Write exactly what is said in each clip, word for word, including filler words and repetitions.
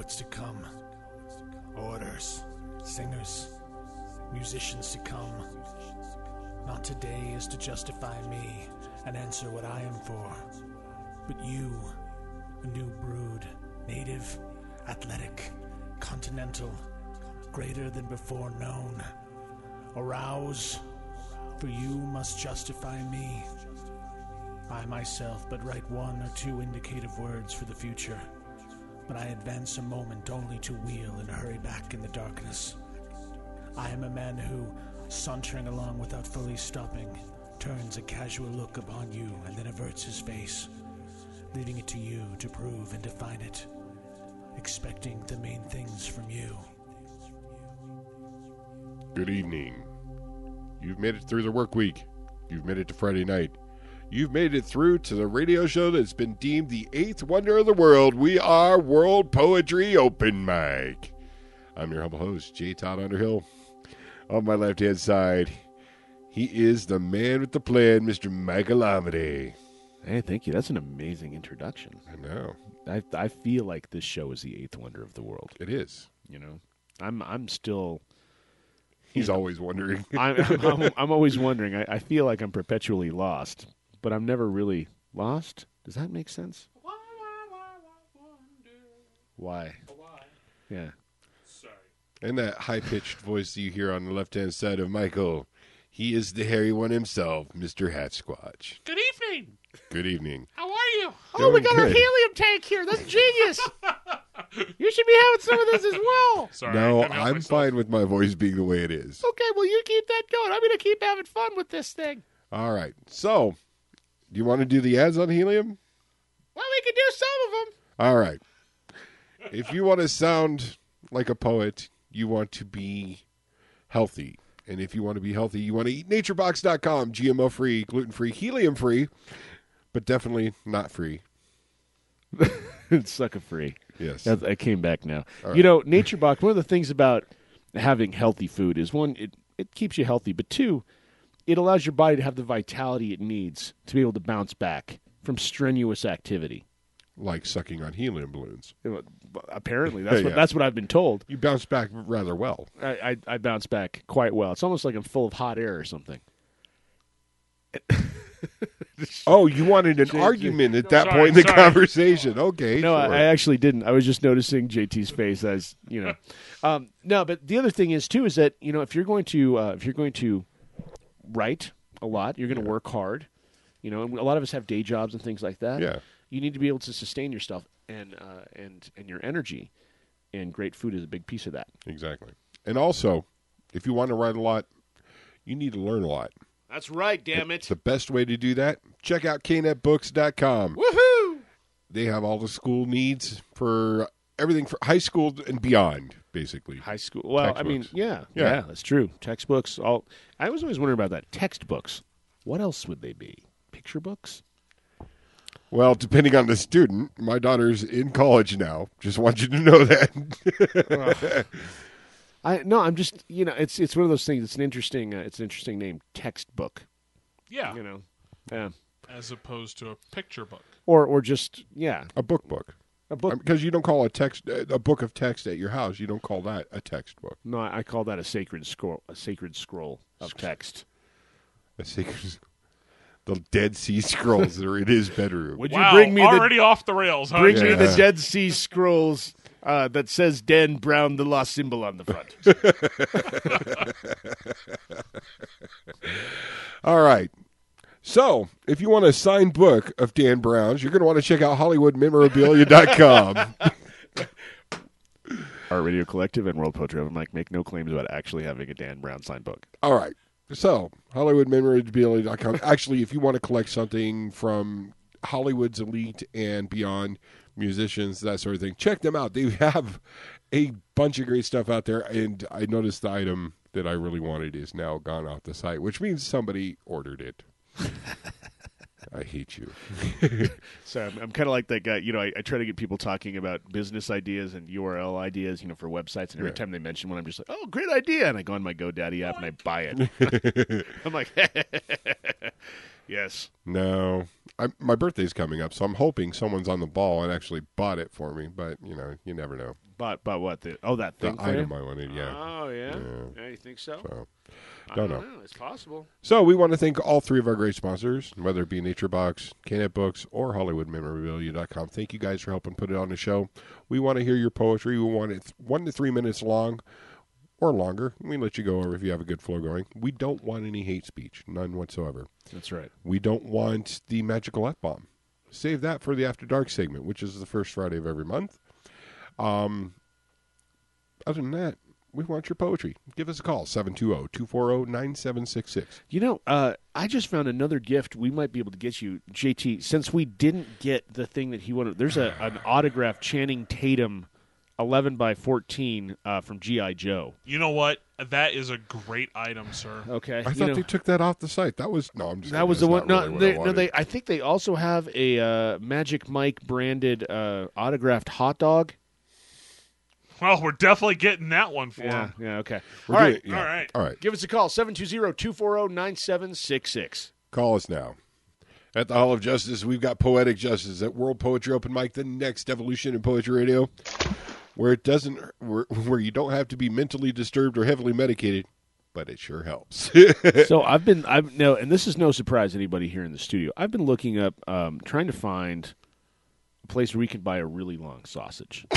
what's to come. Orders, singers, musicians to come. Not today is to justify me and answer what I am for, but you, a new brood, native, athletic, continental, greater than before known. Arouse, for you must justify me. I myself but write one or two indicative words for the future, but I advance a moment only to wheel and hurry back in the darkness. I am a man who, sauntering along without fully stopping, turns a casual look upon you and then averts his face, leaving it to you to prove and define it, expecting the main things from you. Good evening. You've made it through the work week. You've made it to Friday night. You've made it through to the radio show that's been deemed the eighth wonder of the world. We are World Poetry Open Mic. I'm your humble host, J. Todd Underhill. On my left-hand side, he is the man with the plan, Mister Michael Amity. Hey, thank you. That's an amazing introduction. I know. I I feel like this show is the eighth wonder of the world. It is. You know, I'm I'm still. He's always wondering. I'm, I'm, I'm always wondering. I, I feel like I'm perpetually lost, but I'm never really lost. Does that make sense? Why, why, why, why wonder? Why? Why? Yeah. Sorry. And that high-pitched voice you hear on the left-hand side of Michael, he is the hairy one himself, Mister Hatsquatch. Good evening. Good evening. How are you? Oh, we Doing got our good. helium tank here. That's genius. You should be having some of this as well. Sorry. No, I couldn't help I'm myself. fine with my voice being the way it is. Okay, well, you keep that going. I'm going to keep having fun with this thing. All right. So, do you want to do the ads on helium? Well, we can do some of them. All right. If you want to sound like a poet, you want to be healthy. And if you want to be healthy, you want to eat naturebox dot com, G M O-free, gluten-free, helium-free, but definitely not free. It's sucker free. Yes. That, that came back now. All You right. know, NatureBox, one of the things about having healthy food is, one, it, it keeps you healthy, but two, it allows your body to have the vitality it needs to be able to bounce back from strenuous activity. Like sucking on helium balloons. Apparently, that's what Yeah. that's what I've been told. You bounce back rather well. I, I, I bounce back quite well. It's almost like I'm full of hot air or something. Oh, you wanted an J- argument at No, that sorry, point in the sorry. conversation. Okay. No, sure. I, I actually didn't. I was just noticing J T's face as you know. um, no, but the other thing is too is that you know if you're going to uh, if you're going to write a lot, you're going to work hard. You know, and a lot of us have day jobs and things like that. Yeah. You need to be able to sustain yourself and uh, and and your energy, and great food is a big piece of that. Exactly. And also, if you want to write a lot, you need to learn a lot. That's right. Damn it. The best way to do that, check out K net books dot com. Woohoo! They have all the school needs for everything for high school and beyond, basically. High school. Well, I mean, Textbooks. yeah, Yeah. yeah, that's true. Textbooks. All. I was always wondering about that. Textbooks. What else would they be? Picture books. Well, depending on the student, my daughter's in college now. Just want you to know that. I no. I'm just you know. It's it's one of those things. It's an interesting. Uh, it's an interesting name. Textbook. Yeah. You know. Yeah. As opposed to a picture book. Or or just yeah. A book book. A book. Because you don't call a text a book of text at your house. You don't call that a textbook. No, I I call that a sacred scroll. A sacred scroll of text. A sacred, the Dead Sea Scrolls that are in his bedroom. Would Wow, you bring me already the off the rails, huh? bring me the Yeah. Dead Sea Scrolls uh, that says Dan Brown, the lost symbol on the front? All right. So, if you want a signed book of Dan Brown's, you're going to want to check out Hollywood Memorabilia dot com. Our Radio Collective and World Poetry Open Mic make no claims about actually having a Dan Brown signed book. All right. So, Hollywood Memorabilia dot com. Actually, if you want to collect something from Hollywood's elite and beyond, musicians, that sort of thing, check them out. They have a bunch of great stuff out there, and I noticed the item that I really wanted is now gone off the site, which means somebody ordered it. I hate you. So I'm, I'm kind of like that guy. You know, I, I try to get people talking about business ideas and U R L ideas, you know, for websites. And every Yeah. time they mention one, I'm just like, oh, great idea. And I go on my GoDaddy app and I buy it. I'm like, yes. No. I, my birthday's coming up, so I'm hoping someone's on the ball and actually bought it for me, but, you know, you never know. But but what the oh that The thing for item you? I wanted, yeah. Oh yeah. Yeah. Yeah, you think so? So, I don't don't know. know. It's possible. So we want to thank all three of our great sponsors, whether it be NatureBox, Canet Books, or Hollywood Memorabilia dot com. Thank you guys for helping put it on the show. We want to hear your poetry. We want it th- one to three minutes long or longer. We let you go over if you have a good flow going. We don't want any hate speech, none whatsoever. That's right. We don't want the magical F-bomb. Save that for the After Dark segment, which is the first Friday of every month. Um, other than that, we want your poetry. Give us a call, seven two zero, two four zero, nine seven six six. You know, uh, I just found another gift we might be able to get you, J T, since we didn't get the thing that he wanted. There's a, an autographed Channing Tatum eleven by fourteen uh, from G I. Joe. You know what? That is a great item, sir. Okay. I you thought know, they took that off the site. That was no. I'm just. that kidding. was the That's one. not No, really what they, I no, wanted. they. I think they also have a uh, Magic Mike branded uh, autographed hot dog. Well, we're definitely getting that one for Yeah. him. Yeah. Okay. We're All right. doing- yeah. all right. All right. Give us a call, seven two zero, two four zero, nine seven six six. Call us now. At the Hall of Justice, we've got Poetic Justice at World Poetry Open Mic, the next evolution in poetry radio, where it doesn't, where, where you don't have to be mentally disturbed or heavily medicated, but it sure helps. So I've been, I've no, and this is no surprise to anybody here in the studio. I've been looking up, um, trying to find a place where we can buy a really long sausage.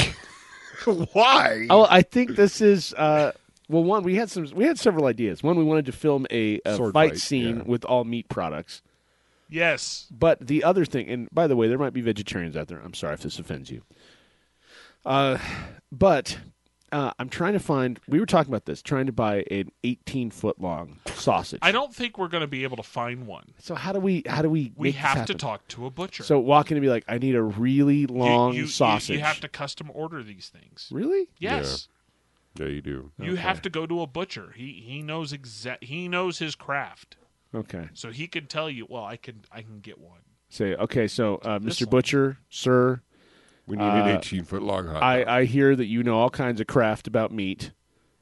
Why? Oh, I think this is. Uh, well, one, we had some, we had several ideas. One, we wanted to film a, a Sword fight fight, scene yeah. with all meat products. Yes. But the other thing, and by the way, there might be vegetarians out there. I'm sorry if this offends you. Uh, but uh, I'm trying to find. We were talking about this, trying to buy an eighteen foot long sausage. I don't think we're going to be able to find one. So how do we? How do we? We make this have to happen? talk to a butcher. So walk in and be like, I need a really You- long you, you- sausage. You, have to custom order these things. Really? Yes. Yeah, you do. You Okay. have to go to a butcher. He he knows exact. He knows his craft, Okay. so he can tell you. Well, I can I can get one. Say okay. So, uh, This Mister long. Butcher, sir, We need an Uh, eighteen foot long hot dog. I, I hear that you know all kinds of craft about meat,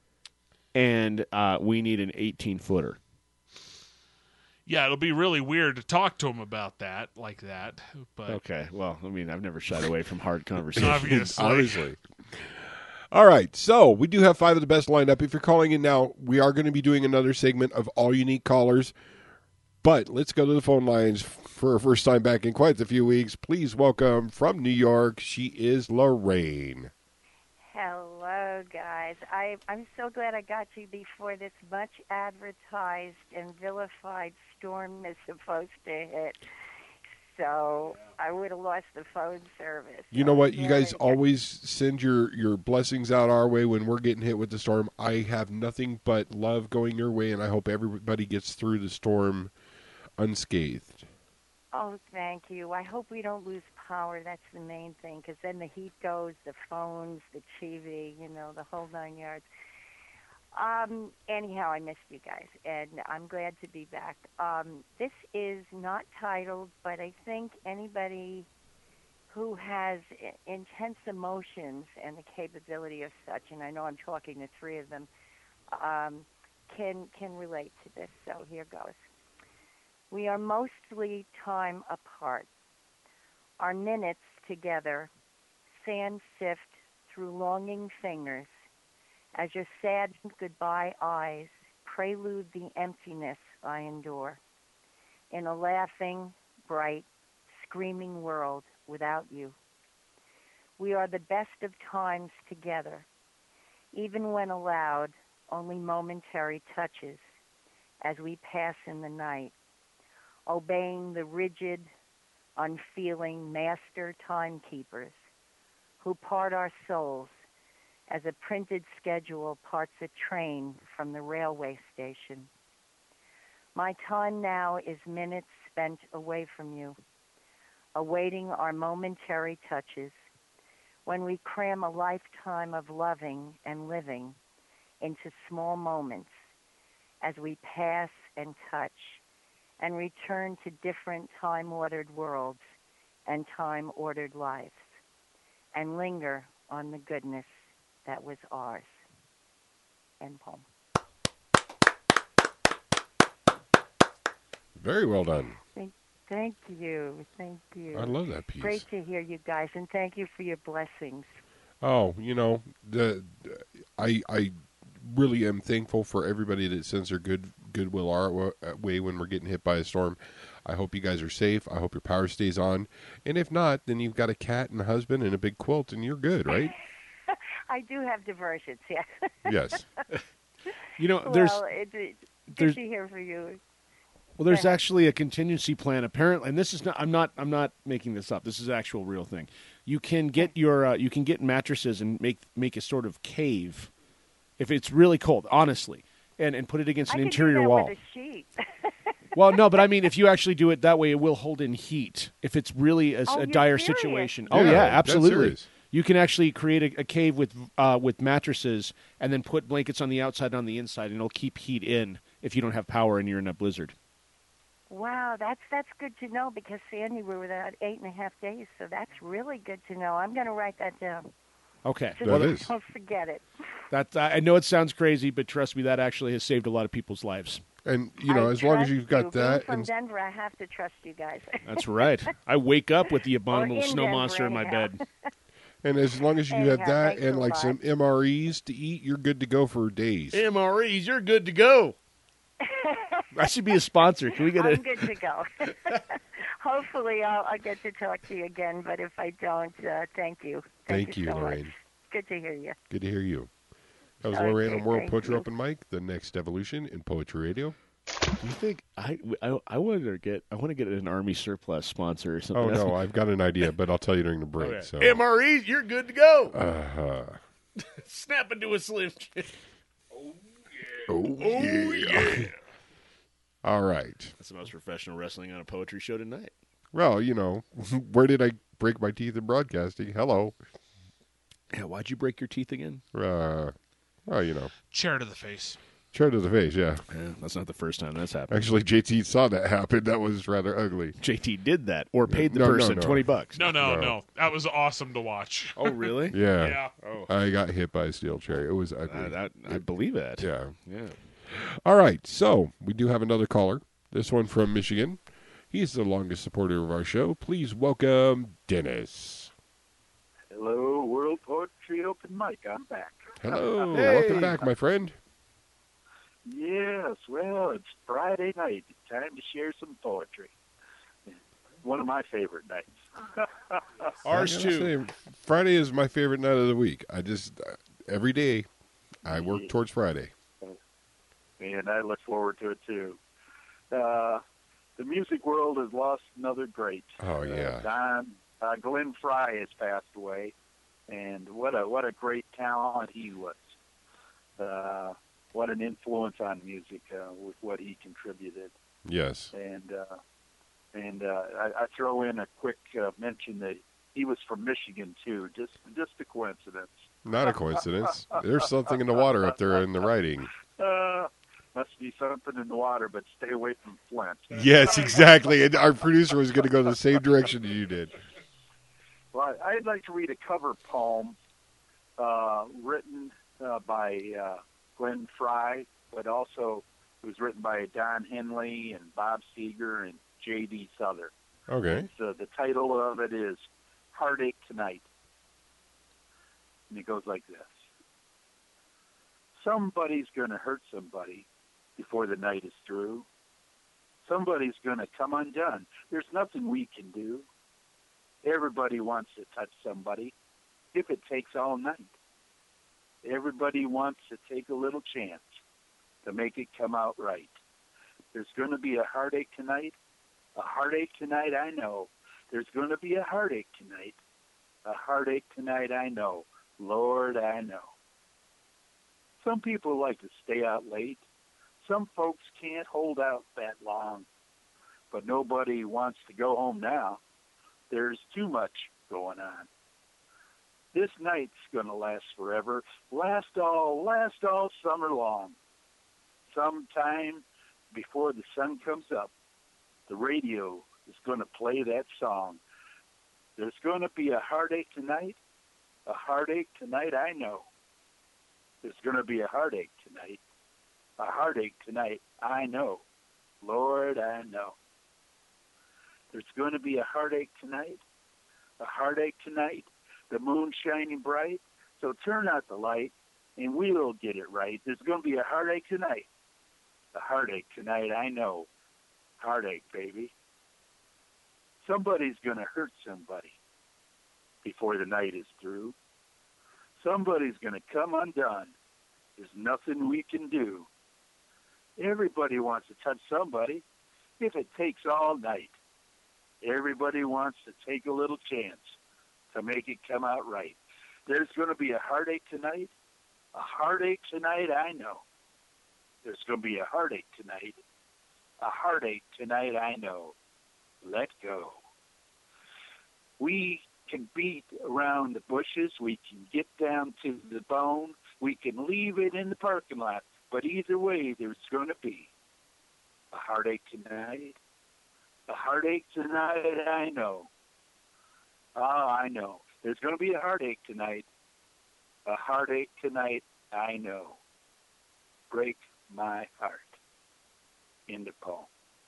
and uh, we need an eighteen footer. Yeah, it'll be really weird to talk to him about that like that. But Okay. Well, I mean, I've never shied away from hard conversation. obviously, Obviously. All right, so we do have five of the best lined up. If you're calling in now, we are going to be doing another segment of all unique callers. But let's go to the phone lines for her first time back in quite a few weeks. Please welcome from New York, she is Lorraine. Hello, guys. I, I'm so glad I got you before this much advertised and vilified storm is supposed to hit. So I would have lost the phone service. You know I'm what? You glad guys I got- always send your, your blessings out our way when we're getting hit with the storm. I have nothing but love going your way, and I hope everybody gets through the storm unscathed. Oh, thank you. I hope we don't lose power. That's the main thing, because then the heat goes, the phones, the T V, you know, the whole nine yards. Um, anyhow, I missed you guys, and I'm glad to be back. Um, this is not titled, but I think anybody who has i- intense emotions and the capability of such, and I know I'm talking to three of them, um, can can relate to this. So here goes. We are mostly time apart. Our minutes together sand sift through longing fingers as your sad goodbye eyes prelude the emptiness I endure. In a laughing, bright, screaming world without you. We are the best of times together, even when allowed only momentary touches as we pass in the night, obeying the rigid, unfeeling master timekeepers who part our souls as a printed schedule parts a train from the railway station. My time now is minutes spent away from you, awaiting our momentary touches when we cram a lifetime of loving and living into small moments as we pass and touch and return to different time-ordered worlds and time-ordered lives and linger on the goodness that was ours. End poem. Very well done. Thank, thank you. Thank you. I love that piece. Great to hear you guys, and thank you for your blessings. Oh, you know, the I I really am thankful for everybody that sends their good goodwill our wa- way when we're getting hit by a storm. I hope you guys are safe. I hope your power stays on. And if not, then you've got a cat and a husband and a big quilt, and you're good, right? I do have diversions, yes. Yes. You know, there's well, it, it, there's- good to hear from you. well, there's ahead. actually a contingency plan. Apparently, and this is not. I'm not. I'm not making this up. This is an actual real thing. You can get your. Uh, you can get mattresses and make make a sort of cave, if it's really cold. Honestly, and and put it against I an could interior do that wall. with a sheet. Well, no, but I mean, if you actually do it that way, it will hold in heat. If it's really a, Oh, a you're dire serious? situation. Oh Yeah, yeah, that's absolutely. serious. You can actually create a, a cave with uh, with mattresses and then put blankets on the outside and on the inside, and it'll keep heat in if you don't have power and you're in a blizzard. Wow, that's that's good to know because Sandy, we were there eight and a half days, so that's really good to know. I'm going to write that down. Okay. Just That is. don't forget it. That I know it sounds crazy, but trust me, that actually has saved a lot of people's lives. And, you know, I as long as trust you've got you. Being that. from And, Denver, I have to trust you guys. That's right. I wake up with the abominable in snow Denver, monster in my anyhow. bed. and as long as you have Anyhow, that thanks and, a like, lot. some M R Es to eat, you're good to go for days. M R Es, you're good to go. That should be a sponsor. Can we get I'm a? good to go. Hopefully, I'll, I'll get to talk to you again, but if I don't, uh, thank you. Thank you, so Lorraine. Much. Good to hear you. Good to hear you. That was Okay, Lorraine on World thank Poetry you. Open Mic, the next evolution in poetry radio. Do you think I I, I want to get I want to get an Army surplus sponsor or something? Oh, no, I've got an idea, but I'll tell you during the break. Okay. So. M R Es, you're good to go. Uh-huh. Snap into a slim. Oh, yeah. All right. That's the most professional wrestling on a poetry show tonight. Well, you know, where did I break my teeth in broadcasting? Hello. Yeah, why'd you break your teeth again? Uh, well, you know, Chair to the face. chair to the face, yeah. Yeah, that's not the first time that's happened. Actually, J T saw that happen. That was rather ugly. J T did that or paid the No, no, person no. twenty bucks. No, no, No. no. That was awesome to watch. Oh, really? Yeah. Yeah. Oh, I got hit by a steel chair. It was ugly. uh, that I believe that. yeah. Yeah. All right. So we do have another caller. This one from Michigan. He's the longest supporter of our show. Please welcome Dennis. Hello, World Poetry Open Mic. I'm back. Hello. Hey. Welcome back, my friend. Yes, well, it's Friday night. Time to share some poetry. One of my favorite nights. Ours I gotta too. say, Friday is my favorite night of the week. I just, uh, every day, I work towards Friday. And I look forward to it, too. Uh, the music world has lost another great. Oh, yeah. Uh, Don, uh, Glenn Fry has passed away. And what a what a great talent he was. Uh, what an influence on music uh, with what he contributed. Yes. And uh, and uh, I, I throw in a quick uh, mention that he was from Michigan too. Just just a coincidence. Not a coincidence. There's something in the water up there in the writing. Uh, must be something in the water, but stay away from Flint. Yes, exactly. And our producer was going to go the same direction as you did. Well, I- I'd like to read a cover poem uh, written uh, by uh, Glenn Fry, but also it was written by Don Henley and Bob Seger and J D. Souther. Okay. So the title of it is Heartache Tonight. And it goes like this. Somebody's going to hurt somebody before the night is through. Somebody's going to come undone. There's nothing we can do. Everybody wants to touch somebody if it takes all night. Everybody wants to take a little chance to make it come out right. There's going to be a heartache tonight. A heartache tonight, I know. There's going to be a heartache tonight. A heartache tonight, I know. Lord, I know. Some people like to stay out late. Some folks can't hold out that long. But nobody wants to go home now. There's too much going on. This night's going to last forever. Last all, last all summer long. Sometime before the sun comes up, the radio is going to play that song. There's going to be a heartache tonight. A heartache tonight, I know. There's going to be a heartache tonight. A heartache tonight, I know. Lord, I know. There's going to be a heartache tonight. A heartache tonight. The moon shining bright. So turn out the light, and we'll get it right. There's going to be a heartache tonight. A heartache tonight, I know. Heartache, baby. Somebody's going to hurt somebody before the night is through. Somebody's going to come undone. There's nothing we can do. Everybody wants to touch somebody if it takes all night. Everybody wants to take a little chance to make it come out right. There's going to be a heartache tonight. A heartache tonight, I know. There's going to be a heartache tonight. A heartache tonight, I know. Let go. We can beat around the bushes. We can get down to the bone. We can leave it in the parking lot. But either way, there's going to be a heartache tonight. A heartache tonight, I know. Ah, I know. There's going to be a heartache tonight. A heartache tonight, I know. Break my heart. End of poem.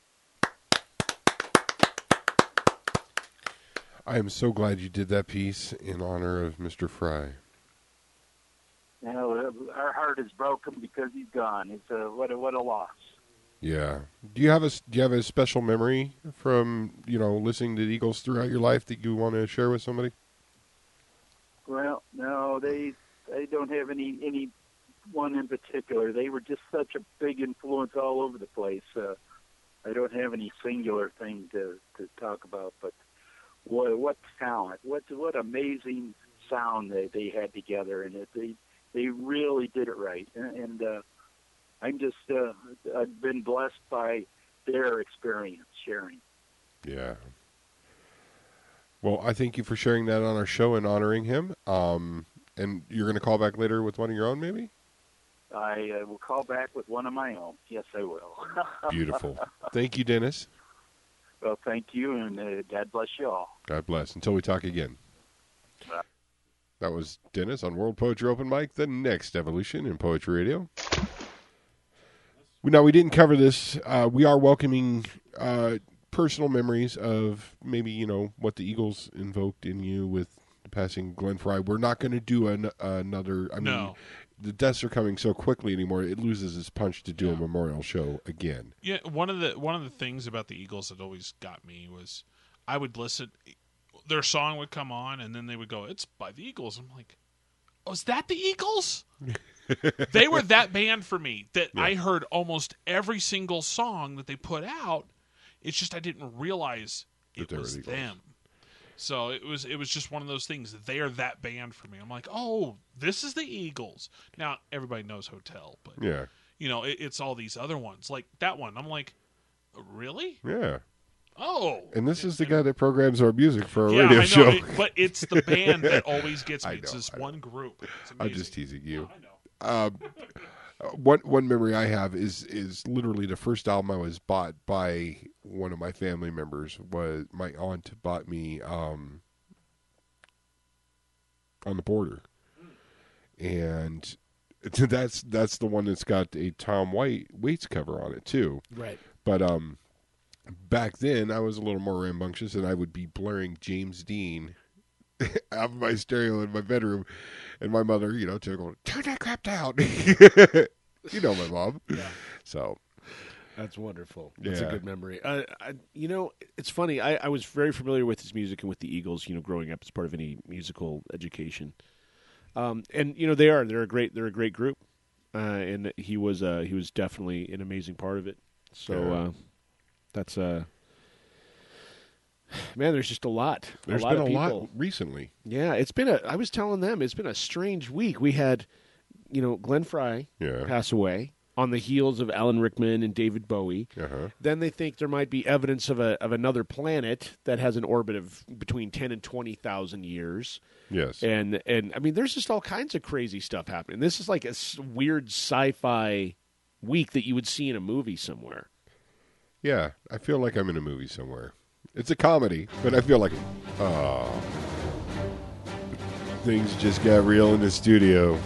I am so glad you did that piece in honor of Mister Fry. You know, our heart is broken because he's gone. It's a what a what a loss. Yeah. Do you have a do you have a special memory from, you know, listening to the Eagles throughout your life that you want to share with somebody? Well, no, they they don't have any any one in particular. They were just such a big influence all over the place. Uh, I don't have any singular thing to to talk about, but what what talent, what what amazing sound they they had together, and it, they they really did it right. And, and uh, I'm just uh, I've been blessed by their experience sharing. Yeah. Well, I thank you for sharing that on our show and honoring him. Um, and you're going to call back later with one of your own, maybe? I uh, will call back with one of my own. Yes, I will. Beautiful. Thank you, Dennis. Well, thank you, and uh, God bless you all. God bless. Until we talk again. Bye. That was Dennis on World Poetry Open Mic, the next evolution in poetry radio. Now, we didn't cover this. Uh, we are welcoming uh, personal memories of maybe, you know, what the Eagles invoked in you with the passing Glenn Fry. We're not going to do an, another. I mean, No. the deaths are coming so quickly anymore. It loses its punch to do Yeah. a memorial show again. Yeah, one of the one of the things about the Eagles that always got me was I would listen, their song would come on, and then they would go, "It's by the Eagles." I'm like, "Oh, is that the Eagles?" They were that band for me that Yeah. I heard almost every single song that they put out. It's just I didn't realize That it they were was the Eagles. them. So it was it was just one of those things. They are that band for me. I'm like, oh, this is the Eagles. Now everybody knows Hotel, but Yeah. you know it, it's all these other ones like that one. I'm like, really? Yeah. Oh, And this is the guy that programs our music for our yeah, radio I know, show. it- but it's the band that always gets me. I It's know, this I know. one group. It's I'm amazing. just teasing you. I know. Um, one one memory I have is is literally the first album I was bought by one of my family members. Was my aunt bought me um, On the Border, and that's that's the one that's got a Tom White Waits cover on it too. Right. But um, back then I was a little more rambunctious, and I would be blaring James Dean out of my stereo in my bedroom, and my mother, you know, to go, turn that crap down. You know my mom. Yeah. So That's wonderful. That's Yeah. a good memory. Uh, I, you know, it's funny. I, I was very familiar with his music and with the Eagles. You know, growing up as part of any musical education, um, and you know they are they're a great they're a great group, uh, and he was uh, he was definitely an amazing part of it. So Yeah. uh, that's uh, man. There's just a lot. there's a lot been of a people. lot recently. Yeah, it's been a. I was telling them it's been a strange week. We had, you know, Glenn Fry Yeah. pass away on the heels of Alan Rickman and David Bowie. Uh-huh. Then they think there might be evidence of a of another planet that has an orbit of between ten and twenty thousand years. Yes. And and I mean, there's just all kinds of crazy stuff happening. This is like a s- weird sci-fi week that you would see in a movie somewhere. Yeah, I feel like I'm in a movie somewhere. It's a comedy, but I feel like, oh, things just got real in the studio.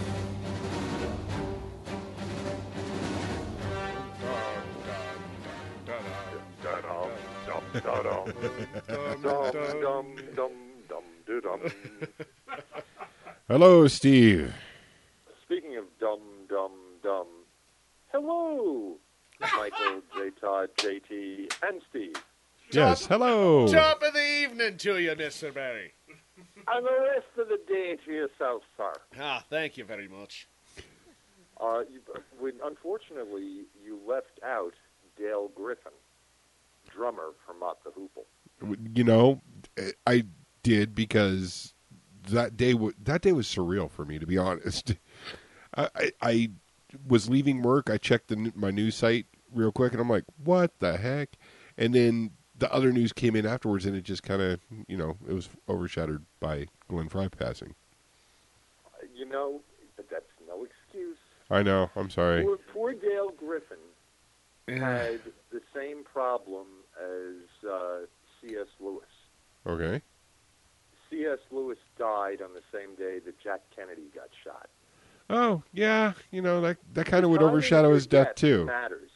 Hello, Steve. Speaking of dumb, dumb, dumb, hello, Michael, J. Todd, J T, and Steve. Yes, hello. Top of the evening to you, Mister Barry. And the rest of the day to yourself, sir. Ah, thank you very much. Uh, you, when, unfortunately, you left out Dale Griffin, drummer for Mott the Hoople. You know, I did because that day w- that day was surreal for me, to be honest. I, I, I was leaving work. I checked the, my news site real quick, and I'm like, what the heck? And then the other news came in afterwards, and it just kind of, you know, it was overshadowed by Glenn Fry passing. You know, but that's no excuse. I know. I'm sorry. Poor, poor Dale Griffin had the same problem as uh, C S. Lewis. Okay. C S. Lewis died on the same day that Jack Kennedy got shot. Oh, yeah. You know, that that kind of would The timing overshadow of his your death, death too. Matters.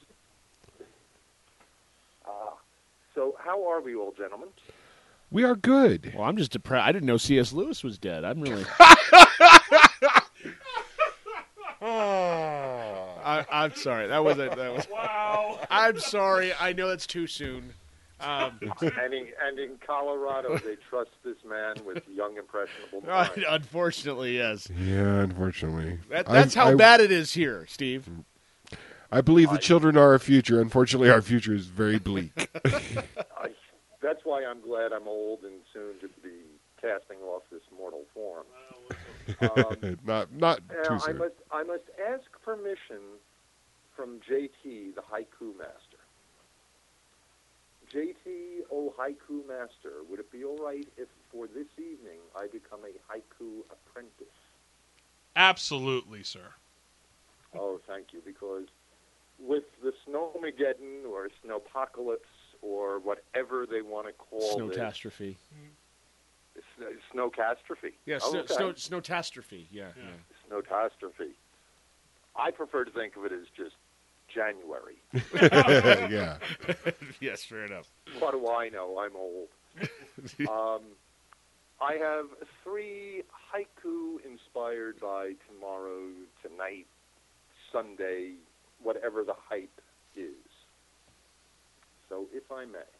Uh, so how are we all, gentlemen? We are good. Well, I'm just depressed. I didn't know C S. Lewis was dead. I'm really. I, I'm sorry. That was a, that was. Wow. I'm sorry. I know that's too soon. Um, and, in, and in Colorado, they trust this man with young, impressionable uh, minds. unfortunately, yes. Yeah, unfortunately. That, that's I- how I- bad it is here, Steve. I believe the children are our future. Unfortunately, our future is very bleak. I, that's why I'm glad I'm old and soon to be casting off this mortal form. Um, not not too now, I soon. must, I must ask permission from J T, the haiku master. J T, oh haiku master, would it be all right if for this evening I become a haiku apprentice? Absolutely, sir. Oh, thank you, because with the snowmageddon or snowpocalypse or whatever they want to call this, Snowtastrophe. sn- snowcastrophe. Yeah, Oh, snow, okay. snow, snowtastrophe. Yeah, yeah. Snowtastrophe. I prefer to think of it as just January. Yeah. Yes, fair enough. What do I know? I'm old. um, I have three haiku inspired by tomorrow, tonight, Sunday, whatever the hype is. So, if I may.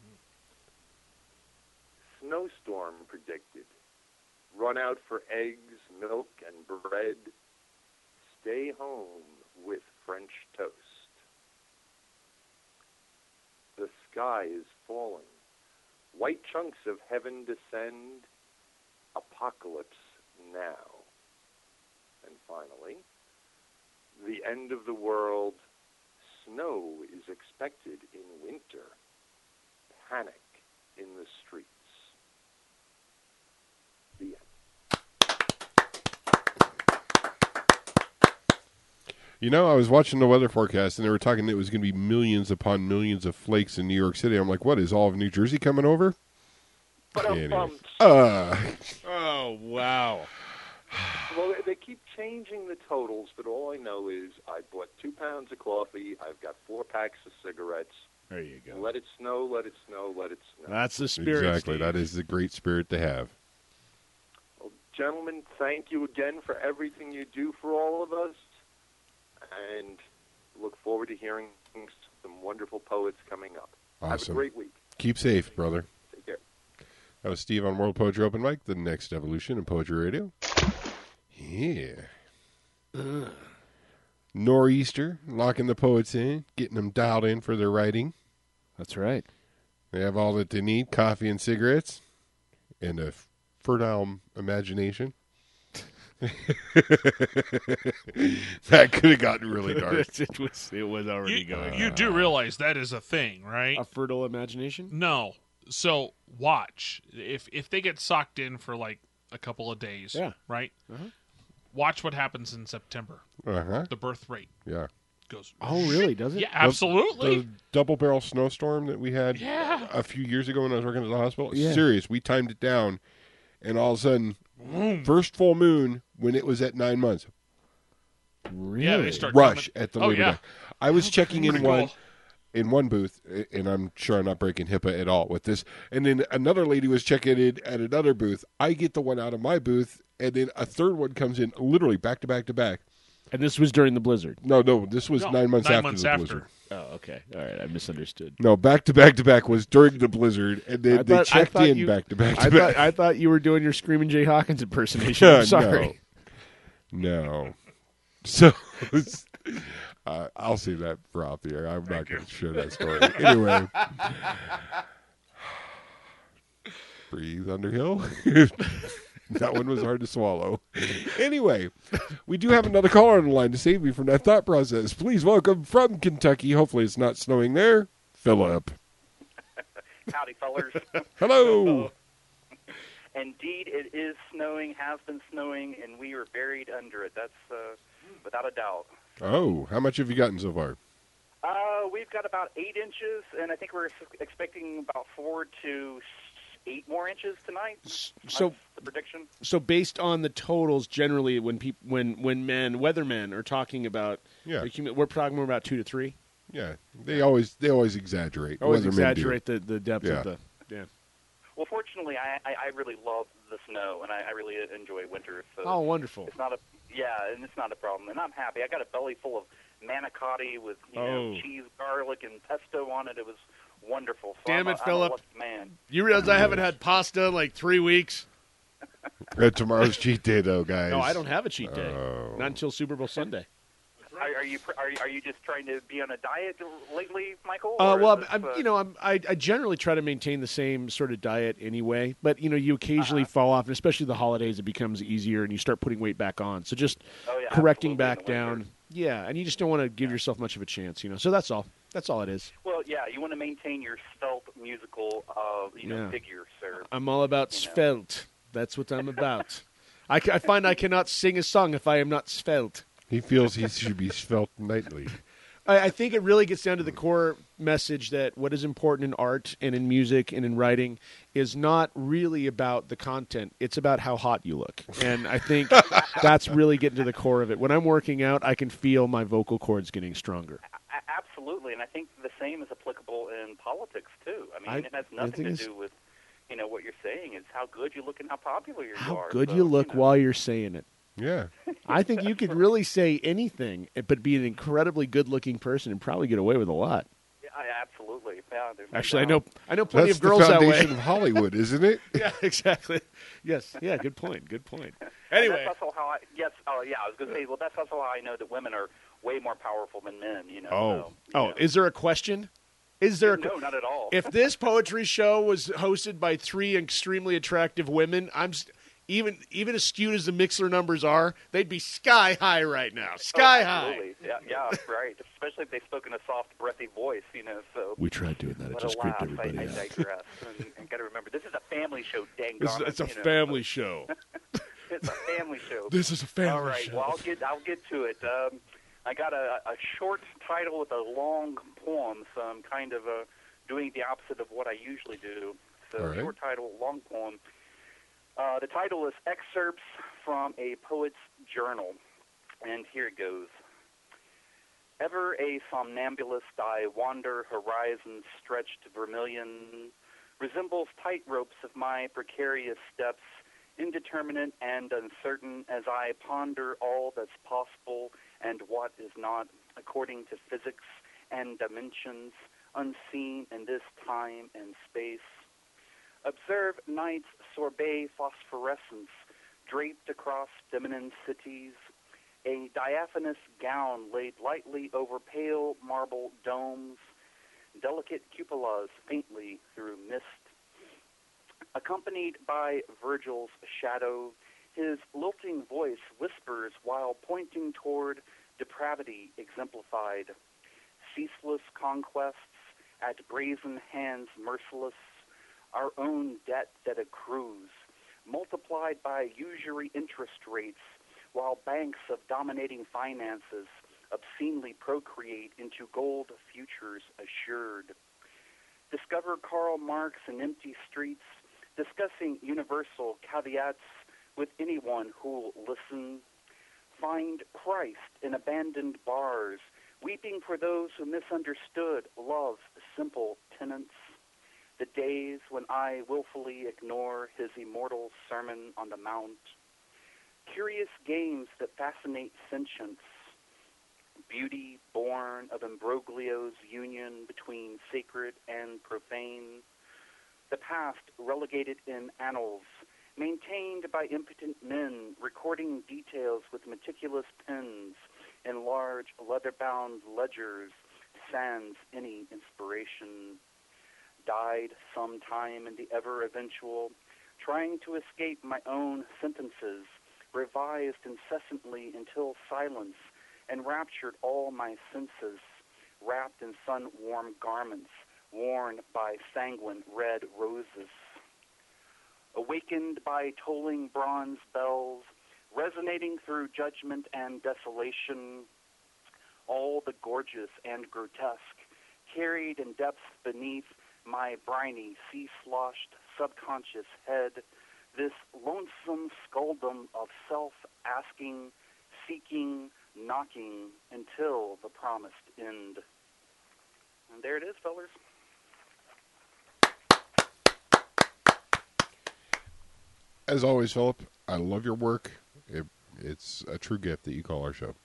Snowstorm predicted. Run out for eggs, milk, and bread. Stay home with French toast. The sky is falling. White chunks of heaven descend. Apocalypse now. And finally, the end of the world. Snow is expected in winter. Panic in the streets. The end. You know, I was watching the weather forecast, and they were talking that it was going to be millions upon millions of flakes in New York City. I'm like, what, is all of New Jersey coming over? Anyways. Uh, Oh, wow. Well, they- they keep changing the totals, but all I know is I bought two pounds of coffee. I've got four packs of cigarettes. There you go. Let it snow, let it snow, let it snow. That's the spirit. exactly. Steve. That is the great spirit to have. Well, gentlemen, thank you again for everything you do for all of us, and look forward to hearing some wonderful poets coming up. Have a Awesome. great week. Keep safe, brother. Take care. That was Steve on World Poetry Open Mic, the next evolution in Poetry Radio. Yeah. Nor'easter, locking the poets in, getting them dialed in for their writing. That's right. They have all that they need, coffee and cigarettes, and a fertile imagination. That could have gotten really dark. it was. It was already You, going. you do realize that is a thing, right? A fertile imagination. No. So watch if if they get socked in for like a couple of days, Yeah. right? Uh-huh. Watch what happens in September. Uh-huh. The birth rate Yeah. goes. Oh, really? Does it? Yeah, absolutely. The double barrel snowstorm that we had Yeah. a few years ago when I was working at the hospital. Yeah. Serious. We timed it down, and all of a sudden, first full moon when it was at nine months. Really? Yeah, they start Rush coming- at the Oh, labor yeah. day. I was checking in Pretty one cool. in one booth, and I'm sure I'm not breaking HIPAA at all with this. And then another lady was checking in at another booth. I get the one out of my booth, and then a third one comes in literally back to back to back. And this was during the blizzard. No, no, this was No, nine months nine after months the after. blizzard. Oh, okay. All right. I misunderstood. No, back to back to back was during the blizzard, and then I they thought- I checked thought in you- back to back I to thought back. I thought you were doing your Screaming Jay Hawkins impersonation. No, I'm sorry. No. So uh, I'll save that for off the air. I'm not going to share that story. Anyway. Breathe, Underhill. That one was hard to swallow. Anyway, we do have another caller on the line to save me from that thought process. Please welcome from Kentucky. Hopefully it's not snowing there, Philip. Howdy, fellers. Hello. Indeed, it is snowing, has been snowing, and we are buried under it. That's uh, without a doubt. Oh, how much have you gotten so far? Uh, we've got about eight inches, and I think we're s- expecting about four to s- eight more inches tonight. So, That's the prediction. so based on the totals, generally, when peop when when men weathermen are talking about, Yeah. we're talking more about two to three. Yeah, they always they always exaggerate. Always Weathermen do. exaggerate the, the depth Yeah. of the. Yeah. Well, fortunately, I, I, I really love the snow, and I, I really enjoy winter. So Oh, wonderful. it's not a yeah, and it's not a problem, and I'm happy. I got a belly full of manicotti with you Oh. know cheese, garlic, and pesto on it. It was wonderful. So Damn I'm it, a, Philip. I'm a lucky man. You realize I haven't had pasta in like three weeks? Uh, tomorrow's cheat day, though, guys. No, I don't have a cheat day. Oh. Not until Super Bowl Sunday. Are, are you pr- are, you- are you just trying to be on a diet lately, Michael? Uh, or well, is I'm, this, I'm, uh, you know, I'm, I, I generally try to maintain the same sort of diet anyway. But you know, you occasionally fall off, and especially the holidays, it becomes easier, and you start putting weight back on. So just Oh, yeah, correcting absolutely, back in the winter. down, yeah. And you just don't want to give yourself much of a chance, you know. So that's all. That's all it is. Well, yeah, you want to maintain your svelte musical, uh, you know, Yeah. figure, sir. I'm all about You know. svelte. That's what I'm about. I, ca- I find I cannot sing a song if I am not svelte. He feels he should be felt nightly. I, I think it really gets down to the core message that what is important in art and in music and in writing is not really about the content. It's about how hot you look. And I think that's really getting to the core of it. When I'm working out, I can feel my vocal cords getting stronger. A- absolutely, and I think the same is applicable in politics too. I mean, I- it has I nothing think to it's- do with, you know, what you're saying. It's how good you look and how popular you How are. good So, you look know. while you're saying it. Yeah. I think you could really say anything, but be an incredibly good-looking person and probably get away with a lot. Yeah, I, absolutely. Yeah, there's no Actually, I doubt. know I know plenty That's of girls the that foundation way. of Hollywood, isn't it? Yeah, exactly. Yes. Yeah. Good point. Good point. And Anyway, that's also how I yes. Oh, yeah. I was going to say. Well, that's also how I know that women are way more powerful than men. You know. oh, so, you oh, know. is there a question? Is there a no, not at all. if this poetry show was hosted by three extremely attractive women, I'm st- even even as skewed as the Mixler numbers are, they'd be sky high right now. Oh, Sky high. absolutely. Yeah, yeah, right. Especially if they spoke in a soft, breathy voice. You know. So. We tried doing that. It What just a creeped laugh. everybody I, I out. digress. and, and got to remember, this is a family show, dang It's, it, it's a you know. family show. It's a family show. This is a family All right, show. well, I'll get, I'll get to it. Um, I got a, a short title with a long poem, so I'm kind of uh, doing the opposite of what I usually do. So, All right. short title, long poem. Uh, the title is Excerpts from a Poet's Journal, and here it goes. Ever a somnambulist, I wander horizons stretched vermilion, resembles tightropes of my precarious steps, indeterminate and uncertain as I ponder all that's possible and what is not, according to physics and dimensions, unseen in this time and space. Observe night's sorbet phosphorescence draped across feminine cities, a diaphanous gown laid lightly over pale marble domes, delicate cupolas faintly through mist. Accompanied by Virgil's shadow, his lilting voice whispers while pointing toward depravity exemplified. Ceaseless conquests at brazen hands merciless, our own debt that accrues, multiplied by usury interest rates, while banks of dominating finances obscenely procreate into gold futures assured. Discover Karl Marx in empty streets, discussing universal caveats with anyone who'll listen. Find Christ in abandoned bars, weeping for those who misunderstood love's simple tenets. The days when I willfully ignore his immortal Sermon on the Mount. curious games that fascinate sentience, beauty born of imbroglio's union between sacred and profane, the past relegated in annals, maintained by impotent men, recording details with meticulous pens in large leather-bound ledgers, sans any inspiration, died some time in the ever-eventual, trying to escape my own sentences, revised incessantly until silence enraptured all my senses, wrapped in sun-warm garments, worn by sanguine red roses. Awakened by tolling bronze bells, resonating through judgment and desolation, all the gorgeous and grotesque, carried in depths beneath my briny, sea-sloshed subconscious head, this lonesome skulldom of self-asking, seeking, knocking until the promised end. And there it is, fellers. As always, Philip, I love your work. It, it's a true gift that you call our show.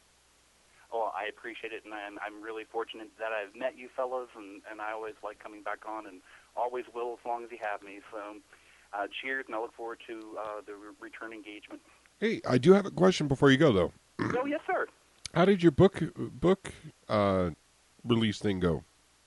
Oh, I appreciate it, and I'm, I'm really fortunate that I've met you fellas, and, and I always like coming back on, and always will as long as you have me. So uh, cheers, and I look forward to uh, the re- return engagement. Hey, I do have a question before you go, though. Oh, yes, sir. How did your book book uh, release thing go?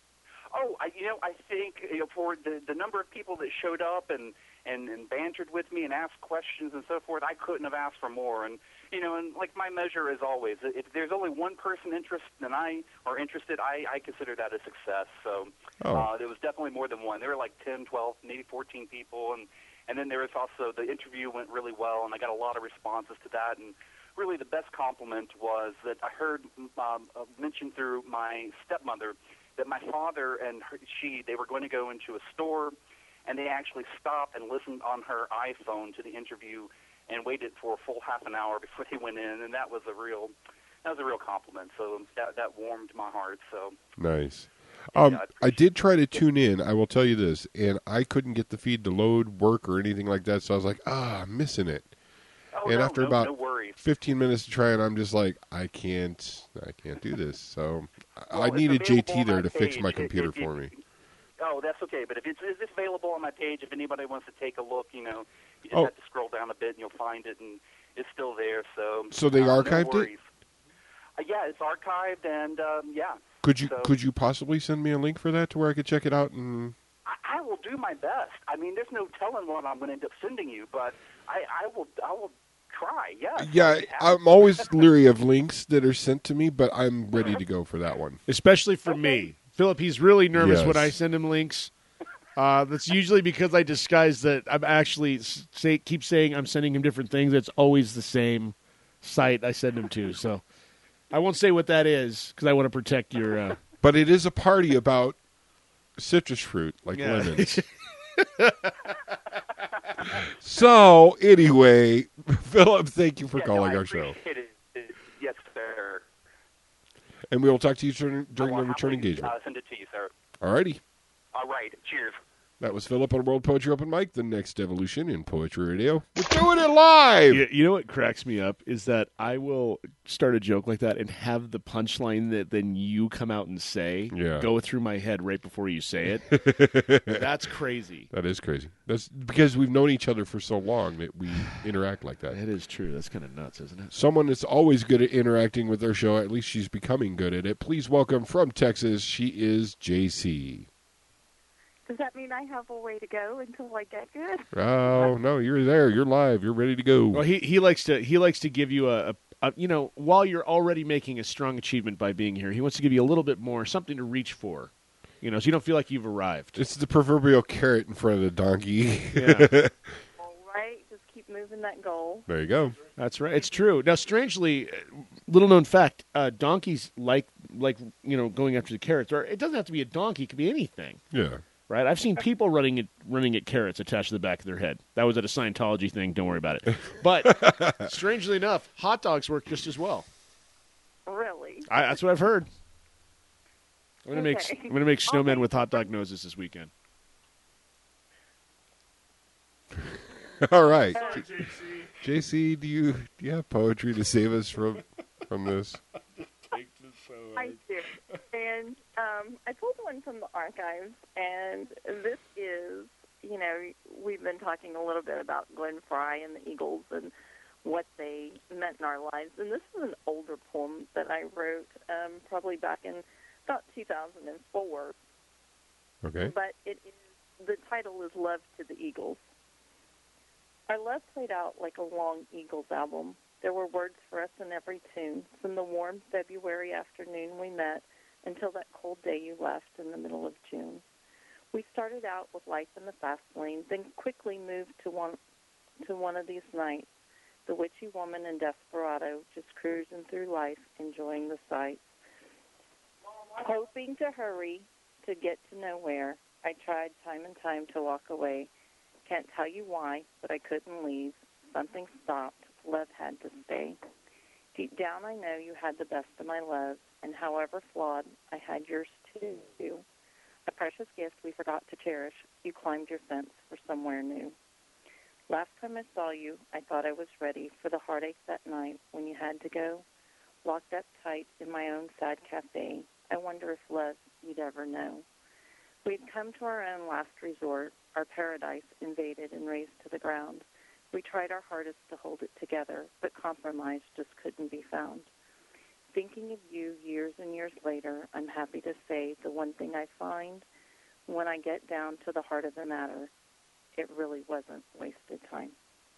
Oh, I, you know, I think you know, for the, the number of people that showed up and, and, and bantered with me and asked questions and so forth, I couldn't have asked for more. And, you know, and like my measure is always, if there's only one person interested and I are interested, I, I consider that a success. So Oh. uh, there was definitely more than one. There were like ten, twelve, maybe fourteen people. And, and then there was also, the interview went really well, and I got a lot of responses to that. And really the best compliment was that I heard um, mentioned through my stepmother that my father and her, she, they were going to go into a store, and they actually stopped and listened on her iPhone to the interview and waited for a full half an hour before they went in, and that was a real, that was a real compliment. So that that warmed my heart. So Nice. Um, Yeah, I I appreciate did try to tune in, I will tell you this, and I couldn't get the feed to load, work, or anything like that, so I was like, ah, I'm missing it. oh, and no, after no, about no worries. fifteen minutes to try it, I'm just like, I can't, I can't do this. So Well, I it's needed J available T on there my to fix page. my It- computer it- for it- me. Oh, that's okay. But if it's, is this available on my page, if anybody wants to take a look, you know, you just Oh. have to scroll down a bit and you'll find it, and it's still there. So So they uh, no archived it? worries. Uh, yeah, it's archived, and um, yeah. Could you So- could you possibly send me a link for that to where I could check it out? And I, I will do my best. I mean, there's no telling what I'm going to end up sending you, but I, I will I will try. Yeah. yeah, I'm always leery of links that are sent to me, but I'm ready to go for that one. Especially for Okay. me. Philip, he's really nervous Yes. when I send him links. Uh, that's usually because I disguise that I'm actually s- say keep saying I'm sending him different things. It's always the same site I send him to. So I won't say what that is because I want to protect your. Uh, But it is a party about citrus fruit, like Yeah. lemons. So anyway, Philip, thank you for Yeah, no, calling I our show, appreciate it. Yes, sir. and we will talk to you during, during I the will return happily, engagement. Uh, send it to you, sir. Alrighty. All right. Cheers. That was Philip on World Poetry Open Mic, the next evolution in poetry radio. We're doing it live. you, you know what cracks me up is that I will start a joke like that and have the punchline that then you come out and say Yeah. go through my head right before you say it. That's crazy. That is crazy. That's because we've known each other for so long that we interact like that. That is true. That's kind of nuts, isn't it? Someone that's always good at interacting with their show, at least she's becoming good at it. Please welcome from Texas, she is J C. Does that mean I have a way to go until I get good? Oh, no, you're there. You're live. You're ready to go. Well, he he likes to he likes to give you a, a, a you know while you're already making a strong achievement by being here, he wants to give you a little bit more, something to reach for, you know, so you don't feel like you've arrived. It's the proverbial carrot in front of the donkey. Yeah. All right, just keep moving that goal. There you go. That's right. It's true. Now, strangely, uh, little known fact: uh, donkeys like like you know going after the carrots. Or it doesn't have to be a donkey; it could be anything. Yeah. Right? I've seen people running at running at carrots attached to the back of their head. That was at a Scientology thing. Don't worry about it. But strangely enough, hot dogs work just as well. Really? I, that's what I've heard. I'm gonna make Okay. I'm gonna make snowmen Okay. with hot dog noses this weekend. All right. Sorry, J C. J C, do you do you have poetry to save us from from this? I do. And um, I pulled one from the archives, and this is, you know, we've been talking a little bit about Glenn Fry and the Eagles and what they meant in our lives. And this is an older poem that I wrote um, probably back in about two thousand four. Okay. But it is, the title is Love to the Eagles. Our love played out like a long Eagles album. There were words for us in every tune. From the warm February afternoon we met until that cold day you left in the middle of June. We started out with life in the fast lane, then quickly moved to one to one of these nights, the witchy woman and desperado just cruising through life, enjoying the sights. Hoping to hurry to get to nowhere, I tried time and time to walk away. Can't tell you why, but I couldn't leave. Something stopped. Love had to stay. Deep down I know you had the best of my love, and however flawed, I had yours too. A precious gift we forgot to cherish. You climbed your fence for somewhere new. Last time I saw you, I thought I was ready for the heartache that night when you had to go. Locked up tight in my own sad cafe. I wonder if love you'd ever know. We'd come to our own last resort, our paradise invaded and razed to the ground. We tried our hardest to hold it together, but compromise just couldn't be found. Thinking of you years and years later, I'm happy to say the one thing I find when I get down to the heart of the matter, it really wasn't wasted time.